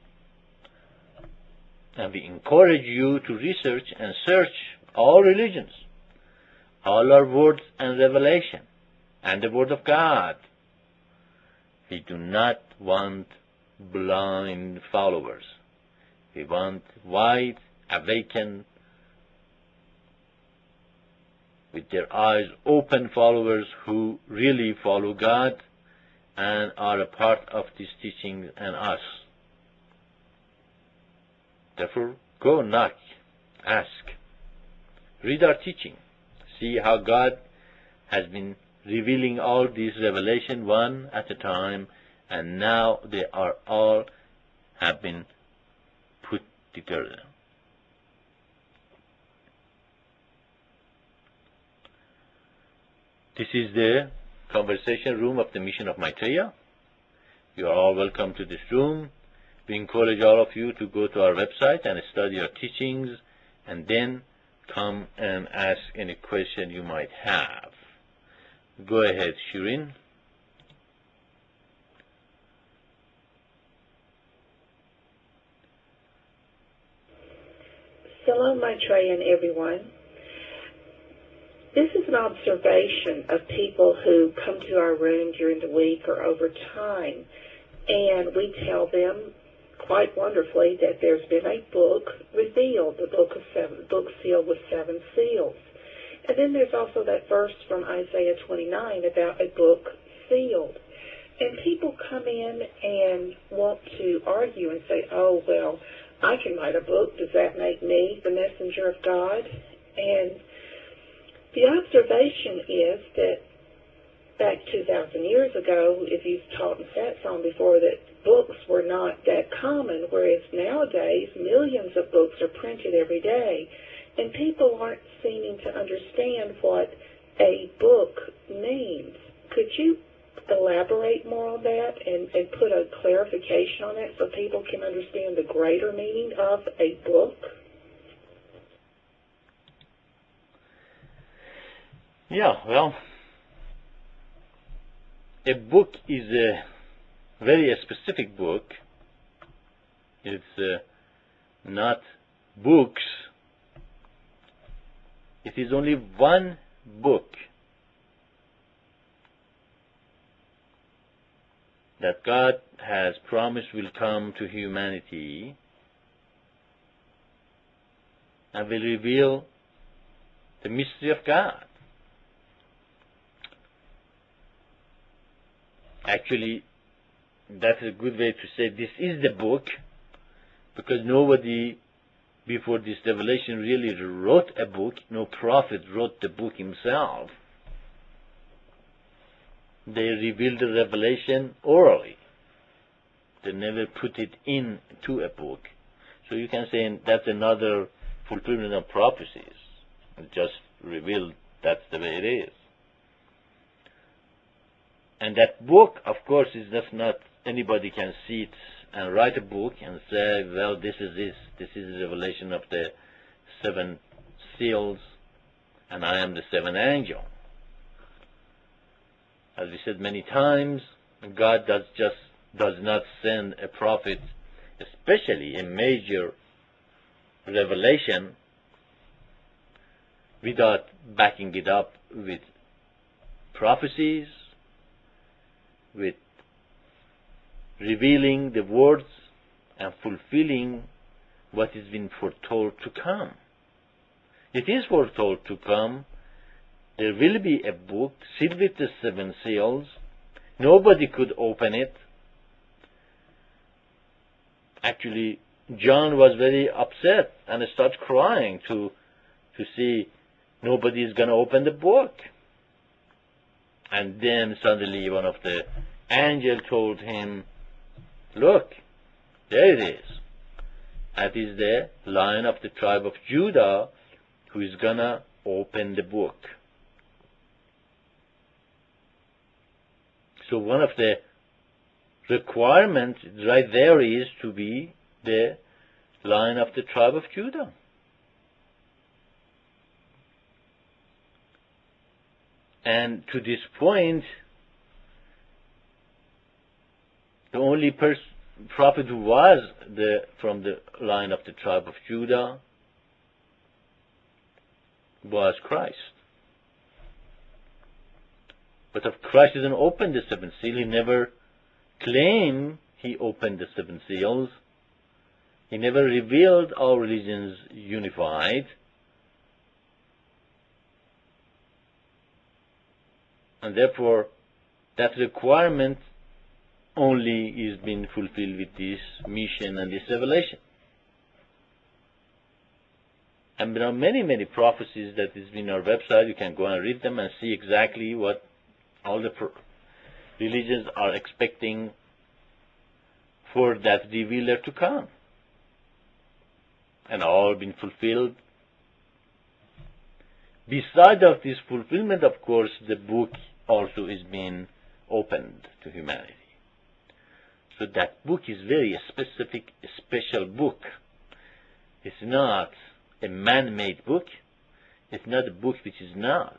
And we encourage you to research and search all religions, all our words and revelation, and the Word of God. We do not want blind followers. We want wide, awakened, with their eyes open followers who really follow God and are a part of this teaching and us. Therefore, go knock, ask, read our teaching, see how God has been revealing all these revelations one at a time, and now they are all have been put together. This is the conversation room of the Mission of Maitreya. You are all welcome to this room. We encourage all of you to go to our website and study our teachings, and then come and ask any question you might have. Go ahead, Shirin. Shalom, Maitreya, and everyone. This is an observation of people who come to our room during the week or over time, and we tell them quite wonderfully that there's been a book revealed, the book sealed with 7 seals. And then there's also that verse from Isaiah 29 about a book sealed. And people come in and want to argue and say, oh, well, I can write a book. Does that make me the messenger of God? And the observation is that back 2,000 years ago, if you've taught in Satsang before, that books were not that common, whereas nowadays millions of books are printed every day, and people aren't seeming to understand what a book means. Could you elaborate more on that and put a clarification on that so people can understand the greater meaning of a book? Yeah, well, a book is a very specific book. It's not books. It is only one book that God has promised will come to humanity and will reveal the mystery of God. Actually, that's a good way to say this is the book, because nobody before this revelation really wrote a book. No prophet wrote the book himself. They revealed the revelation orally. They never put it into a book. So you can say that's another fulfillment of prophecies. It just revealed that's the way it is. And that book, of course, is just not anybody can see it and write a book and say, well, this is the revelation of the 7 seals, and I am the 7th angel. As we said many times, God does not send a prophet, especially a major revelation, without backing it up with prophecies, with revealing the words and fulfilling what has been foretold to come. It is foretold to come. There will be a book sealed with the 7 seals. Nobody could open it. Actually, John was very upset and started crying to see nobody is going to open the book. And then suddenly one of the angels told him, look, there it is. That is the Lion of the tribe of Judah who is going to open the book. So one of the requirements right there is to be the Lion of the tribe of Judah. And to this point, the only prophet who was from the line of the tribe of Judah was Christ. But if Christ didn't open the 7th seal, he never claimed he opened the 7 seals. He never revealed all religions unified. And therefore, that requirement only is being fulfilled with this mission and this revelation. And there are many, many prophecies that is in our website. You can go and read them and see exactly what all the religions are expecting for that revealer to come. And all been fulfilled. Beside of this fulfillment, of course, the book also is being opened to humanity. So that book is very specific, special book. It's not a man-made book. It's not a book which is not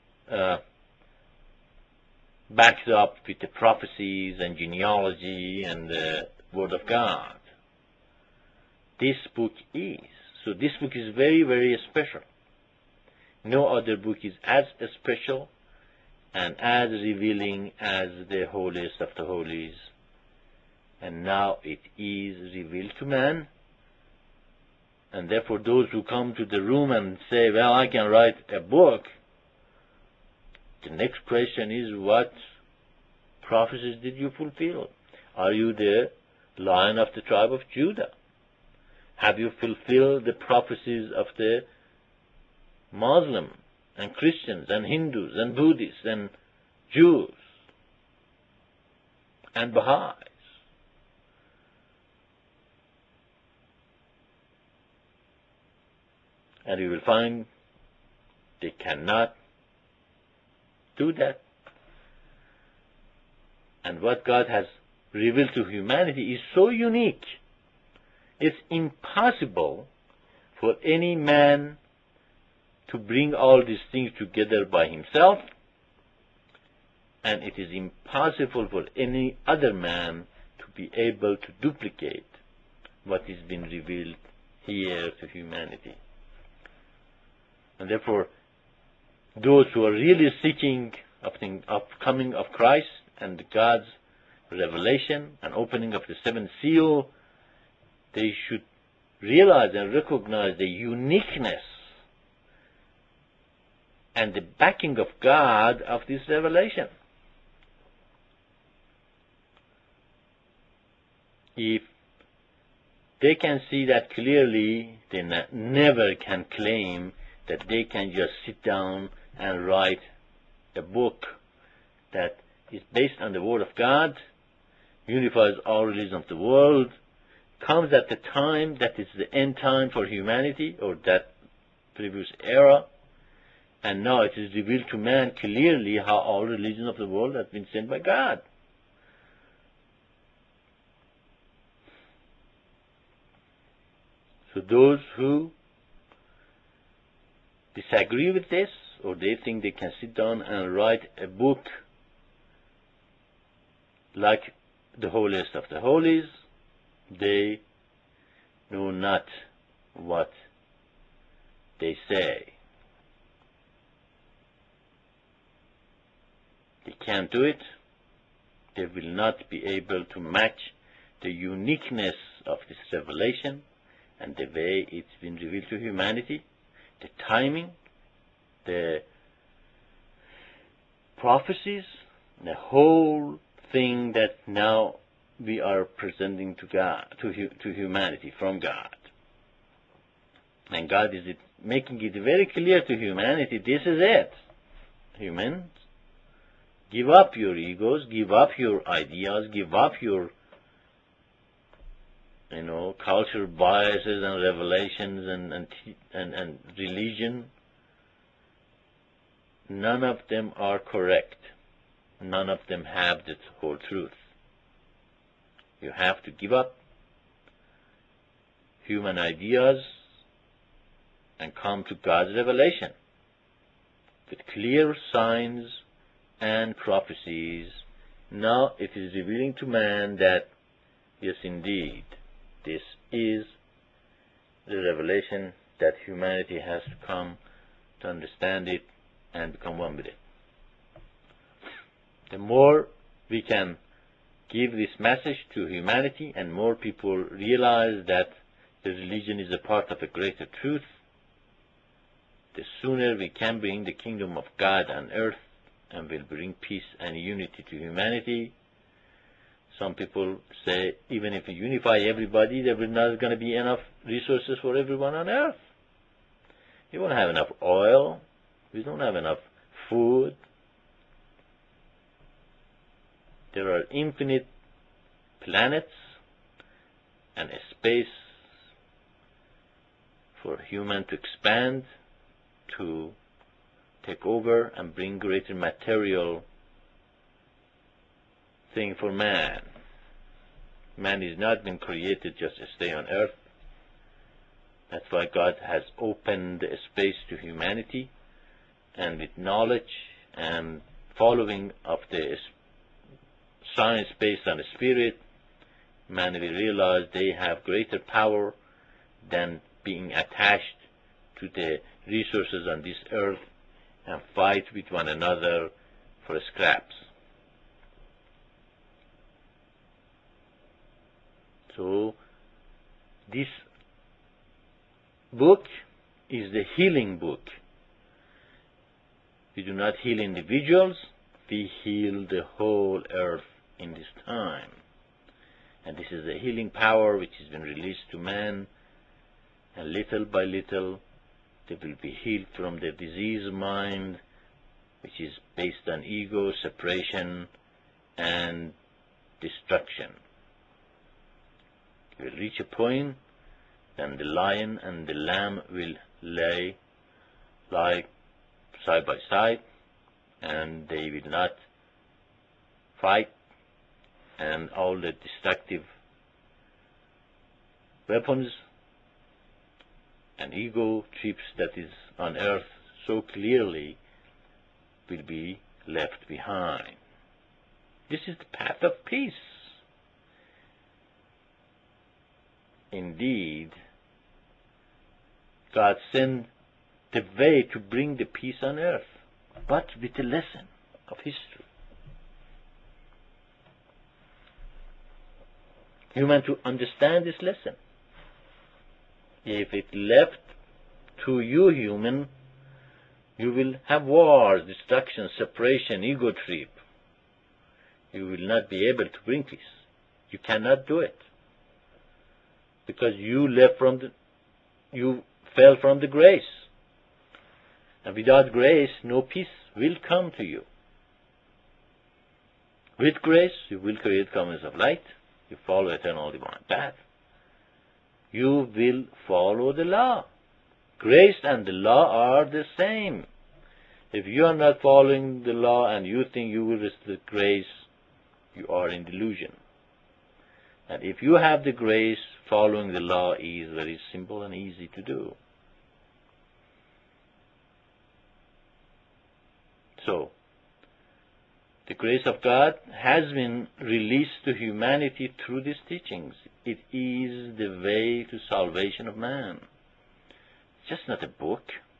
backed up with the prophecies and genealogy and the Word of God. This book is. So this book is very, very special. No other book is as special and as revealing as the holiest of the holies. And now it is revealed to man. And therefore those who come to the room and say, well, I can write a book, the next question is, what prophecies did you fulfill? Are you the Lion of the tribe of Judah? Have you fulfilled the prophecies of the Muslim and Christians and Hindus and Buddhists and Jews and Baha'is? And you will find they cannot do that. and what God has revealed to humanity is so unique. It's impossible for any man to bring all these things together by himself, and it is impossible for any other man to be able to duplicate what has been revealed here to humanity. And therefore, those who are really seeking of coming of Christ and God's revelation and opening of the seventh seal, they should realize and recognize the uniqueness and the backing of God of this revelation. If they can see that clearly, they never can claim that they can just sit down and write a book that is based on the Word of God, unifies all religions of the world, comes at the time that is the end time for humanity, or that previous era, and now it is revealed to man clearly how all religions of the world have been sent by God. So those who disagree with this, or they think they can sit down and write a book like the holiest of the holies, they know not what they say. They can't do it. They will not be able to match the uniqueness of this revelation and the way it's been revealed to humanity, the timing, the prophecies, the whole thing that now we are presenting to God, to humanity from God. And God is making it very clear to humanity, this is it. Humans, give up your egos, give up your ideas, give up your cultural biases and revelations and religion. None of them are correct. None of them have the whole truth. You have to give up human ideas and come to God's revelation with clear signs and prophecies. Now it is revealing to man that, yes, indeed, this is the revelation that humanity has to come to understand it and become one with it. The more we can give this message to humanity and more people realize that the religion is a part of a greater truth, the sooner we can bring the kingdom of God on earth and will bring peace and unity to humanity. Some people say even if we unify everybody, there will not going to be enough resources for everyone on earth. We won't have enough oil. We don't have enough food. There are infinite planets and a space for human to expand, to take over and bring greater material thing for man. Man is not been created just to stay on earth. That's why God has opened a space to humanity, and with knowledge and following of the science based on the spirit, man will realize they have greater power than being attached to the resources on this earth and fight with one another for scraps. So this book is the healing book. We do not heal individuals, we heal the whole earth in this time. And this is the healing power which has been released to man, and little by little they will be healed from the diseased mind, which is based on ego, separation, and destruction. You will reach a point, then the lion and the lamb will lie side by side, and they will not fight and all the destructive weapons and ego trips that is on earth so clearly will be left behind. This is the path of peace. Indeed, God sent the way to bring the peace on earth, but with a lesson of history. Human to understand this lesson. If it left to you, human, you will have wars, destruction, separation, ego trip. You will not be able to bring peace. You cannot do it. Because you fell from the grace. And without grace, no peace will come to you. With grace, you will create communities of light. You follow eternal divine path. You will follow the law. Grace and the law are the same. If you are not following the law and you think you will receive grace, you are in delusion. And if you have the grace, following the law is very simple and easy to do. So, the grace of God has been released to humanity through these teachings. It is the way to salvation of man. It's just not a book.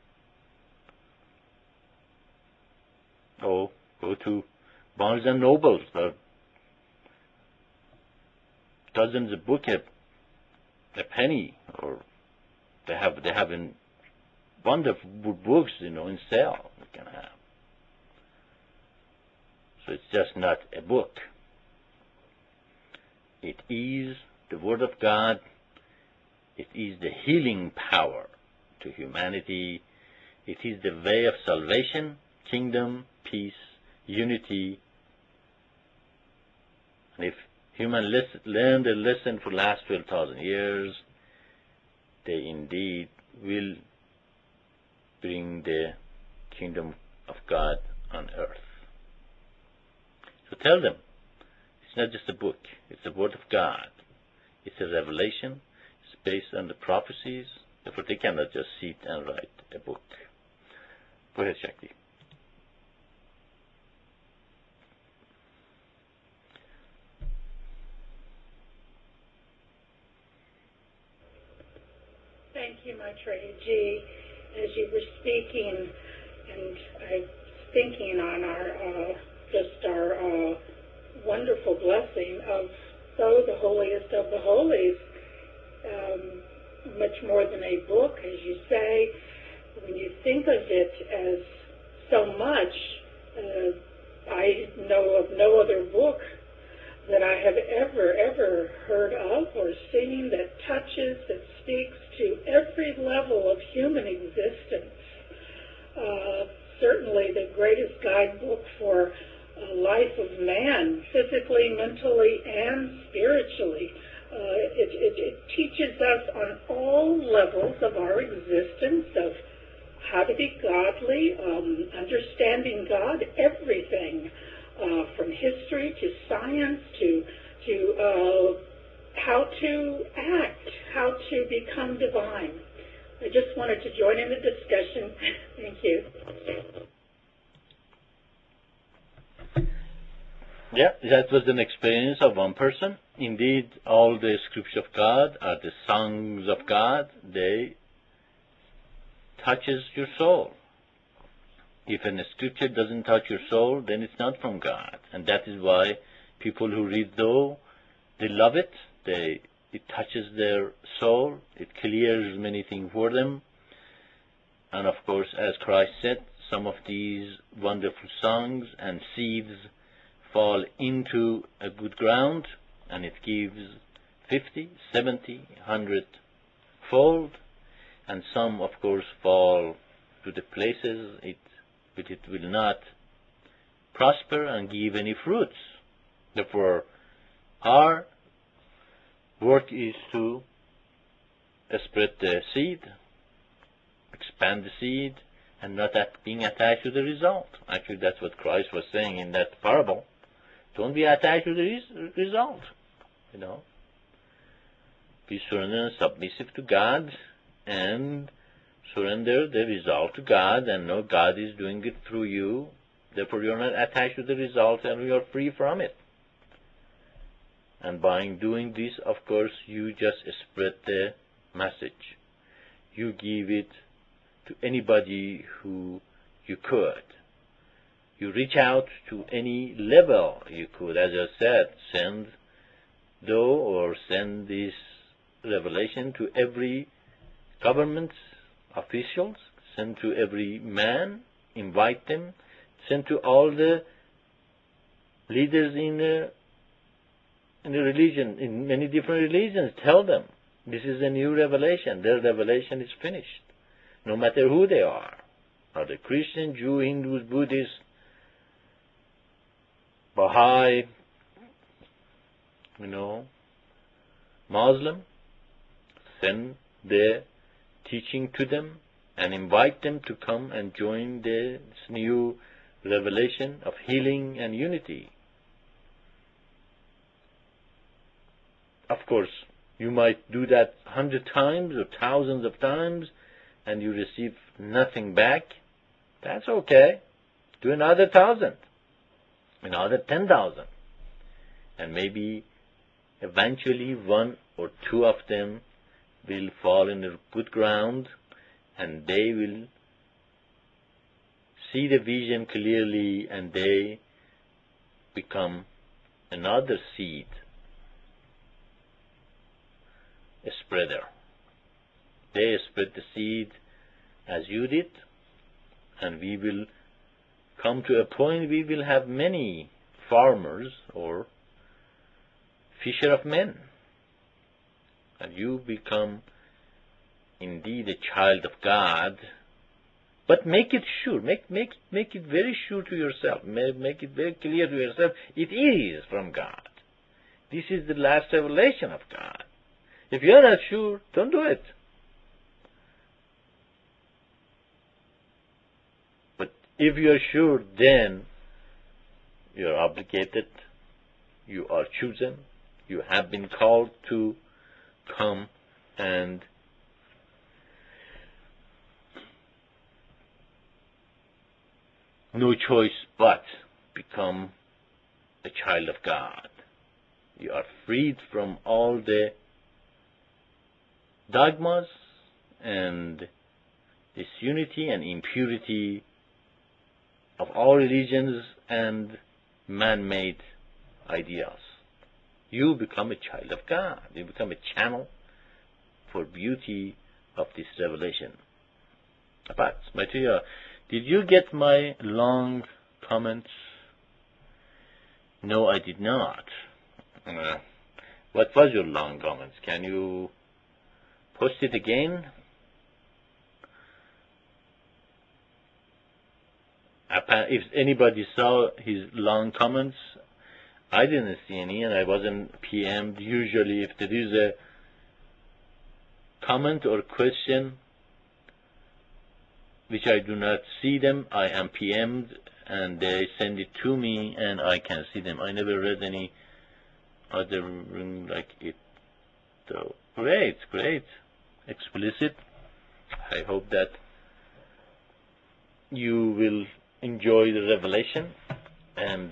Oh, go to Barnes and Noble. There are dozens of books a penny, or they have in wonderful books, in sale you can have. So it's just not a book. It is the Word of God. It is the healing power to humanity. It is the way of salvation, kingdom, peace, unity. And if humans learn the lesson for the last 12,000 years, they indeed will bring the kingdom of God on earth. So tell them, it's not just a book, it's the Word of God. It's a revelation, it's based on the prophecies, therefore they cannot just sit and write a book. Go ahead, Shakti. Thank you, Maitreya Ji. As you were speaking, and I was thinking on our wonderful blessing of the holiest of the holies, much more than a book, as you say. When you think of it as so much, I know of no other book that I have ever heard of or seen that touches, that speaks to every level of human existence. Certainly the greatest guidebook for life of man, physically, mentally, and spiritually. It teaches us on all levels of our existence of how to be godly, understanding God, everything, from history to science to how to act, how to become divine. I just wanted to join in the discussion. Thank you. Yeah, that was an experience of one person. Indeed, all the scriptures of God are the songs of God. They touches your soul. If a scripture doesn't touch your soul, then it's not from God. And that is why people who read though, they love it. It touches their soul. It clears many things for them. And of course, as Christ said, some of these wonderful songs and seeds fall into a good ground, and it gives 50, 70, 100 fold. And some, of course, fall to the places it will not prosper and give any fruits. Therefore, our work is to spread the seed, expand the seed, and not being attached to the result. Actually, that's what Christ was saying in that parable. Don't be attached to the result. Be surrendered and submissive to God, and surrender the result to God, and know God is doing it through you. Therefore, you're not attached to the result, and you're free from it. And by doing this, of course, you just spread the message. You give it to anybody who you could. You reach out to any level you could. As I said, send this revelation to every government officials, send to every man, invite them, send to all the leaders in the religion, in many different religions. Tell them this is a new revelation. Their revelation is finished, no matter who they are they Christian, Jew, Hindus, Buddhists, Baha'i, Muslim. Send the teaching to them and invite them to come and join this new revelation of healing and unity. Of course, you might do that 100 times or thousands of times and you receive nothing back. That's okay. Do another 1,000, another 10,000. And maybe eventually one or two of them will fall in the good ground, and they will see the vision clearly, and they become another seed spreader. They spread the seed as you did, and we will come to a point we will have many farmers or fisher of men. And you become indeed a child of God, but make it sure, make it very sure to yourself, make it very clear to yourself, it is from God. This is the last revelation of God. If you're not sure, don't do it. But if you're sure, then you're obligated, you are chosen, you have been called to come and no choice but become a child of God. You are freed from all the dogmas and disunity and impurity of all religions and man-made ideas. You become a child of God. You become a channel for beauty of this revelation. But, Maitreya, did you get my long comments? No, I did not. What was your long comments? Can you post it again? If anybody saw his long comments, I didn't see any, and I wasn't PM'd. Usually, if there is a comment or question which I do not see them, I am PM'd, and they send it to me, and I can see them. I never read any other like it. So, great. Explicit. I hope that you will enjoy the revelation and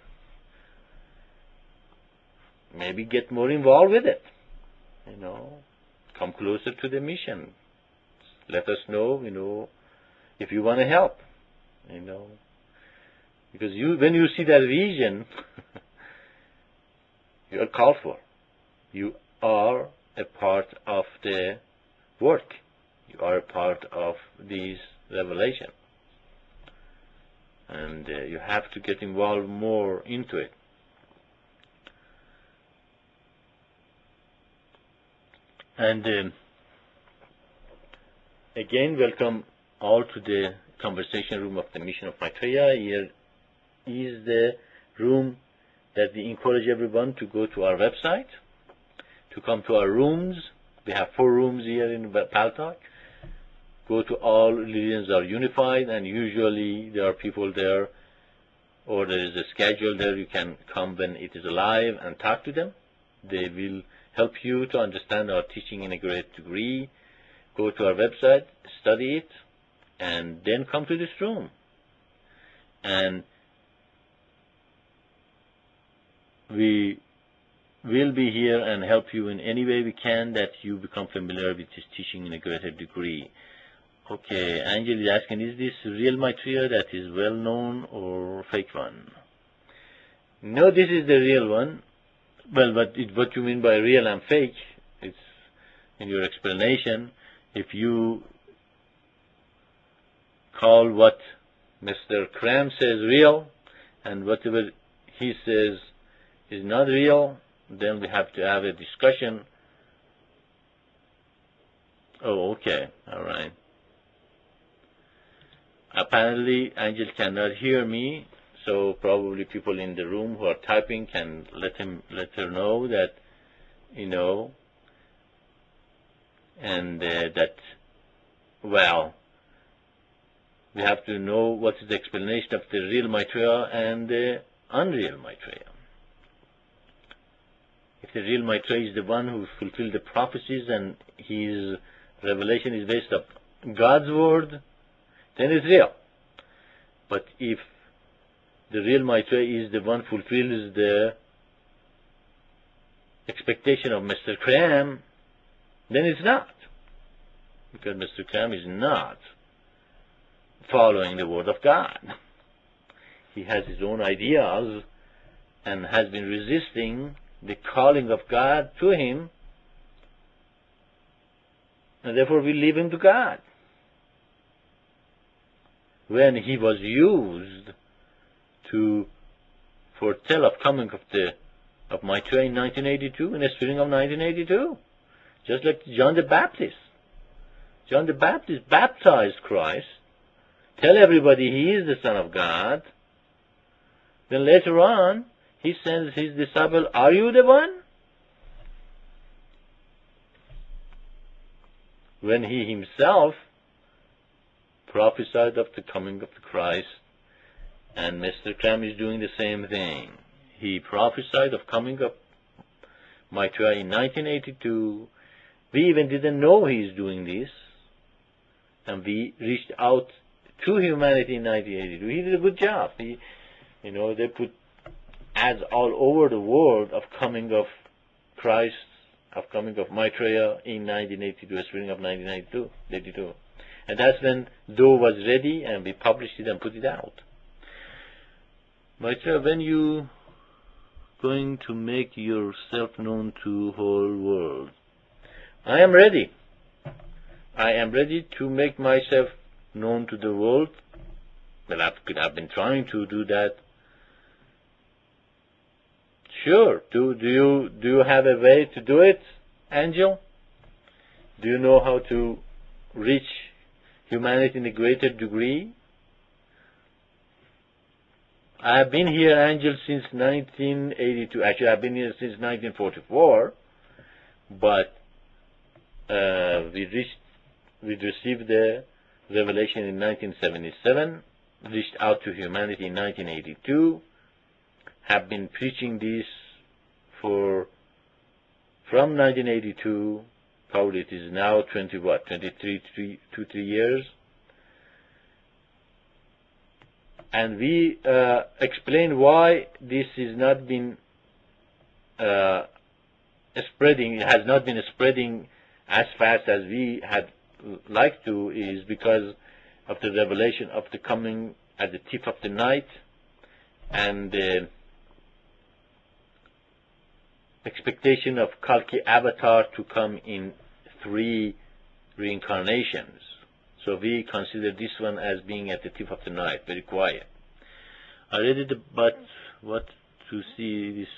maybe get more involved with it. Come closer to the mission. Let us know, if you want to help. Because when you see that vision, you are called for. You are a part of the work. You are a part of this revelation. And you have to get involved more into it. And again, welcome all to the conversation room of the Mission of Maitreya. Here is the room that we encourage everyone to go to our website, to come to our rooms. We have 4 rooms here in Paltalk. Go to All Religions Are Unified, and usually there are people there or there is a schedule there. You can come when it is live and talk to them. They will help you to understand our teaching in a great degree. Go to our website, study it, and then come to this room. And we will be here and help you in any way we can that you become familiar with this teaching in a greater degree. Okay, Angel is asking, is this real Maitreya that is well known or fake one? No, this is the real one. Well, what you mean by real and fake, it's in your explanation. If you call what Mr. Cram says real, and whatever he says is not real, then we have to have a discussion. Oh, okay, all right. Apparently, Angel cannot hear me, so probably people in the room who are typing can let her know that, and that, well, we have to know what is the explanation of the real Maitreya and the unreal Maitreya. If the real Maitreya is the one who fulfilled the prophecies and his revelation is based on God's word, then it's real. But if the real Maitreya is the one who fulfills the expectation of Mr. Cram, then it's not. Because Mr. Cram is not following the word of God. He has his own ideas and has been resisting the calling of God to him, and therefore we leave him to God. When he was used to foretell of coming of Maitreya in 1982, in the spring of 1982, just like John the Baptist. John the Baptist baptized Christ, tell everybody he is the Son of God. Then later on, he sends his disciple, are you the one? When he himself prophesied of the coming of the Christ, and Mr. Cram is doing the same thing. He prophesied of coming of Maitreya in 1982. We even didn't know he is doing this, and we reached out to humanity in 1982. He did a good job. They put ads all over the world of coming of Christ, of coming of Maitreya in 1982, spring of 1982. And that's when Doe was ready, and we published it and put it out. Maitreya, when you going to make yourself known to whole world? I am ready. I am ready to make myself known to the world. Well, I've been trying to do that. Sure. Do you have a way to do it, Angel? Do you know how to reach humanity in a greater degree? I have been here, Angel, since 1982. Actually, I've been here since 1944. But we received the revelation in 1977, reached out to humanity in 1982, have been preaching this from 1982, probably it is now 23 years. And we explain why this is not been spreading, it has not been spreading as fast as we had liked to, is because of the revelation of the coming at the tip of the night and the expectation of Kalki Avatar to come in 3 reincarnations. So we consider this one as being at the tip of the night, very quiet. I read it, but what to see this?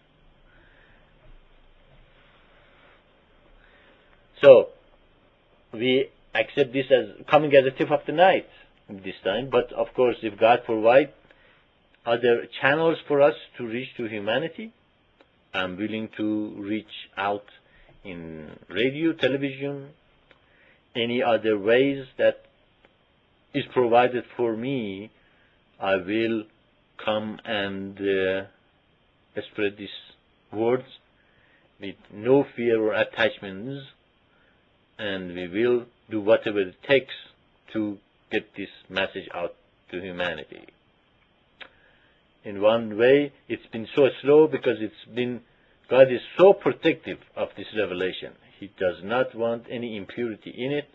So we accept this as coming at the tip of the night this time, but of course if God provides other channels for us to reach to humanity, I'm willing to reach out in radio, television, any other ways that is provided for me. I will come and spread these words with no fear or attachments, and we will do whatever it takes to get this message out to humanity. In one way, it's been so slow because God is so protective of this revelation. He does not want any impurity in it,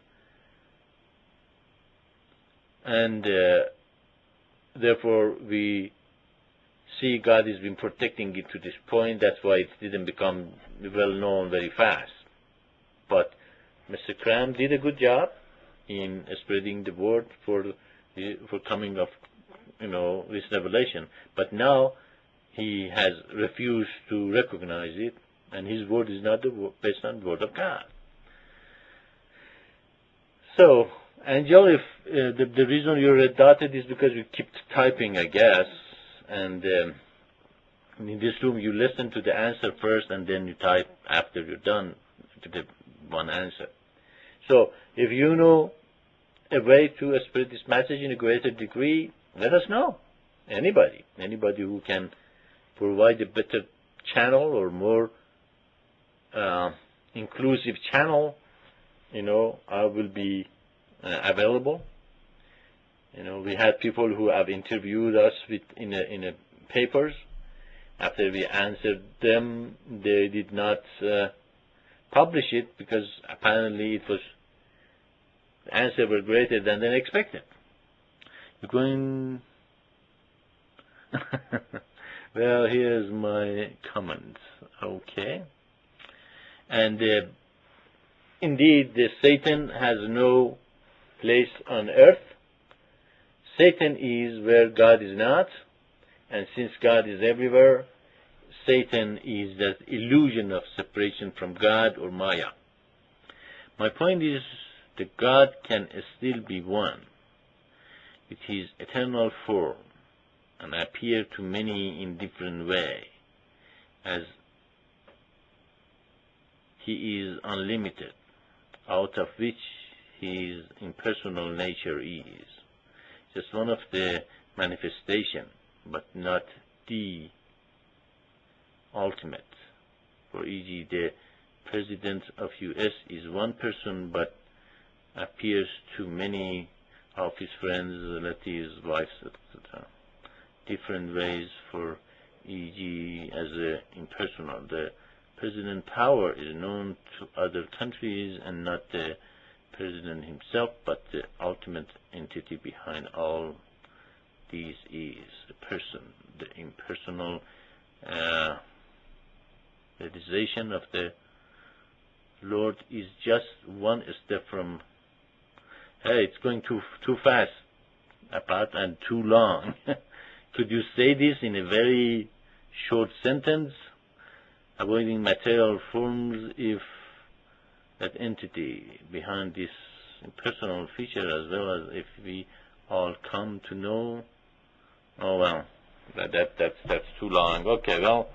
and therefore we see God has been protecting it to this point. That's why it didn't become well known very fast. But Mr. Cram did a good job in spreading the word for coming of this revelation. But now he has refused to recognize it, and his word is not based on the word of God. So, Angel, if the reason you're dotted is because you keep typing, I guess, and in this room you listen to the answer first and then you type after you're done to the one answer. So, if you know a way to spread this message in a greater degree, let us know. Anybody who can provide a better channel or more inclusive channel, I will be available. We had people who have interviewed us in a papers. After we answered them, they did not publish it because apparently the answers were greater than they expected. You're going. Well, here's my comments. Okay. And indeed, Satan has no place on earth. Satan is where God is not. And since God is everywhere, Satan is that illusion of separation from God or Maya. My point is that God can still be one with his eternal form and appear to many in different way, as he is unlimited, out of which his impersonal nature is. Just one of the manifestation, but not the ultimate. For e.g., the President of U.S. is one person, but appears to many of his friends, relatives, wives, etc. Different ways. For e.g., as impersonal. The President power is known to other countries and not the President himself, but the ultimate entity behind all these is the person. The impersonal realization of the Lord is just one step from. Hey, it's going too fast apart and too long. Could you say this in a very short sentence? Avoiding material forms if that entity behind this impersonal feature, as well as if we all come to know. Oh well, that's too long. Okay, well,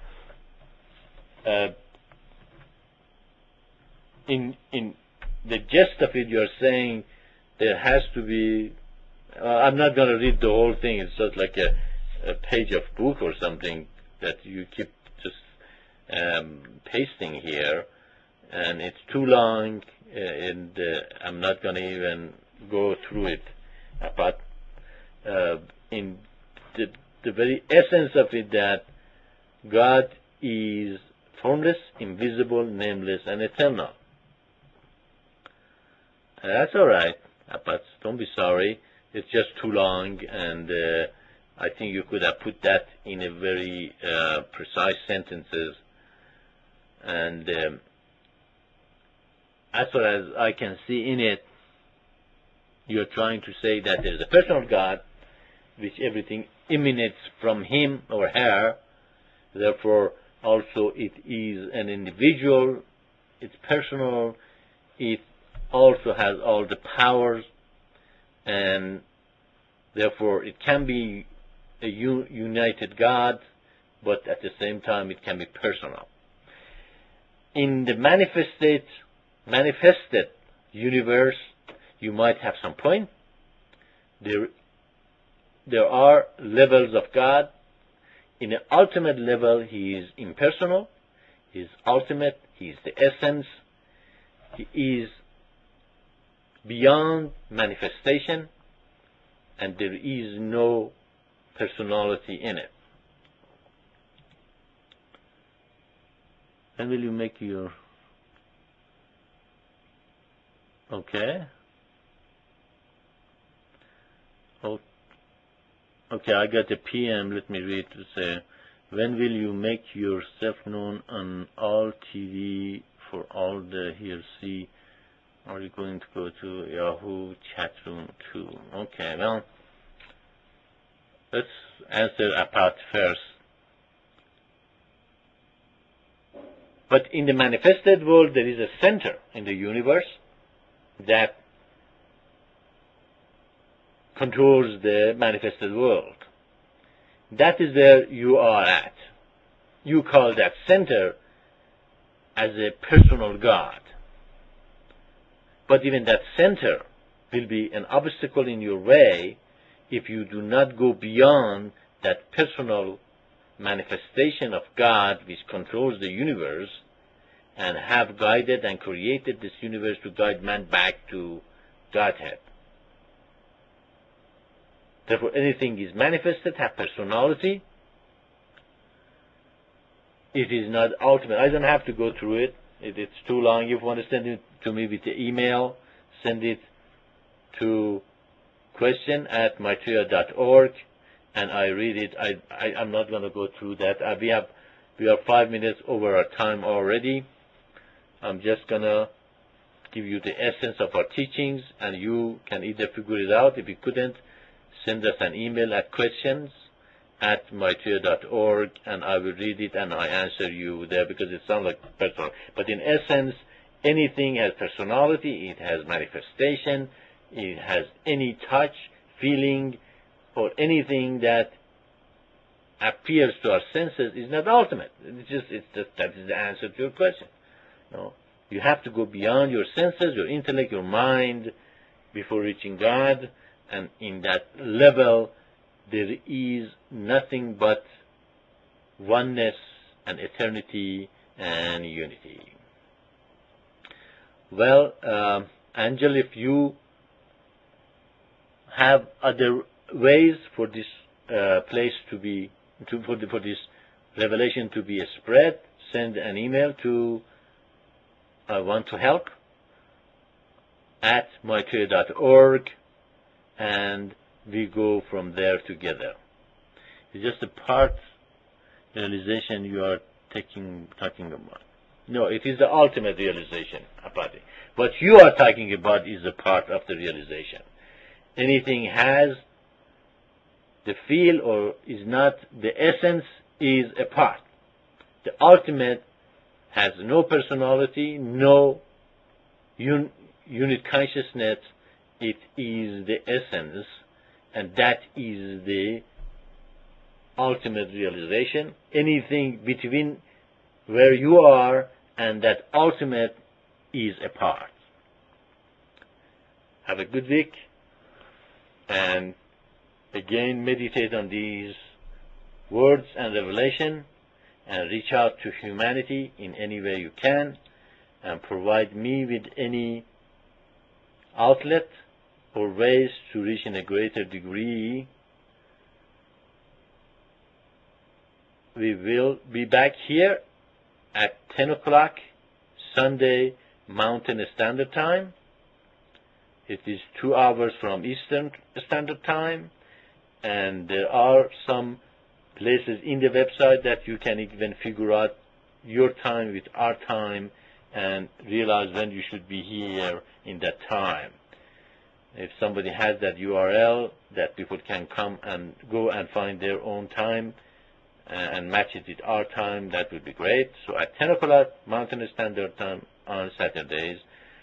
in the gist of it, you're saying there has to be. I'm not going to read the whole thing. It's just like a page of book or something that you keep just pasting here, and it's too long, and I'm not going to even go through it. But in the very essence of it, that God is formless, invisible, nameless, and eternal. That's all right, but don't be sorry. It's just too long, and I think you could have put that in a very precise sentences. And as far as I can see in it, you're trying to say that there's a personal God, which everything emanates from him or her. Therefore, also it is an individual, it's personal, it also has all the powers, and therefore it can be a united God, but at the same time it can be personal. In the manifested universe, you might have some point. There are levels of God, in an ultimate level, He is impersonal, He is ultimate, He is the essence, He is beyond manifestation, and there is no personality in it. When will you make your... Okay. Okay, I got a PM. Let me read to say, when will you make yourself known on all TV for all the here see? Are you going to go to Yahoo chat room too? Okay, well, let's answer apart first. But in the manifested world, there is a center in the universe that controls the manifested world. That is where you are at. You call that center as a personal God. But even that center will be an obstacle in your way if you do not go beyond that personal manifestation of God which controls the universe and have guided and created this universe to guide man back to Godhead. Therefore, anything is manifested, have personality. It is not ultimate. I don't have to go through it. It's too long. If you want to send it to me with the email, send it to question@maitreya.org, and I read it. I'm not going to go through that. We are 5 minutes over our time already. I'm just going to give you the essence of our teachings, and you can either figure it out. If you couldn't, send us an email at questions@maitreya.org, and I will read it and I answer you there because it sounds like personal. But in essence, anything has personality, it has manifestation, it has any touch, feeling, or anything that appears to our senses is not ultimate. That is the answer to your question. No, you have to go beyond your senses, your intellect, your mind before reaching God. And in that level, there is nothing but oneness and eternity and unity. Well, Angel, if you have other ways for this place to be, for this revelation to be spread, send an email to I want to help @maitreya.org, and we go from there together. It's just a part realization you are talking about. No, it is the ultimate realization about it. What you are talking about is a part of the realization. Anything has the feel or is not, the essence is a part. The ultimate has no personality, no unit consciousness. It is the essence, and that is the ultimate realization. Anything between where you are and that ultimate is a part. Have a good week, and again meditate on these words and revelation, and reach out to humanity in any way you can, and provide me with any outlet or ways to reach in a greater degree. We will be back here at 10 o'clock Sunday Mountain Standard Time. It is 2 hours from Eastern Standard Time, and there are some places in the website that you can even figure out your time with our time and realize when you should be here in that time. If somebody has that URL that people can come and go and find their own time and match it with our time, that would be great. So at 10 o'clock Mountain Standard Time on Saturdays.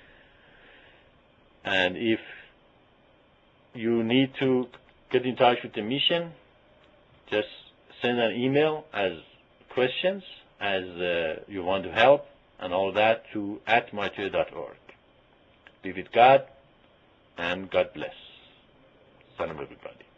And if you need to get in touch with the mission, just send an email as questions, as you want to help, and all that to @maitreya.org. Be with God, and God bless. Salam everybody.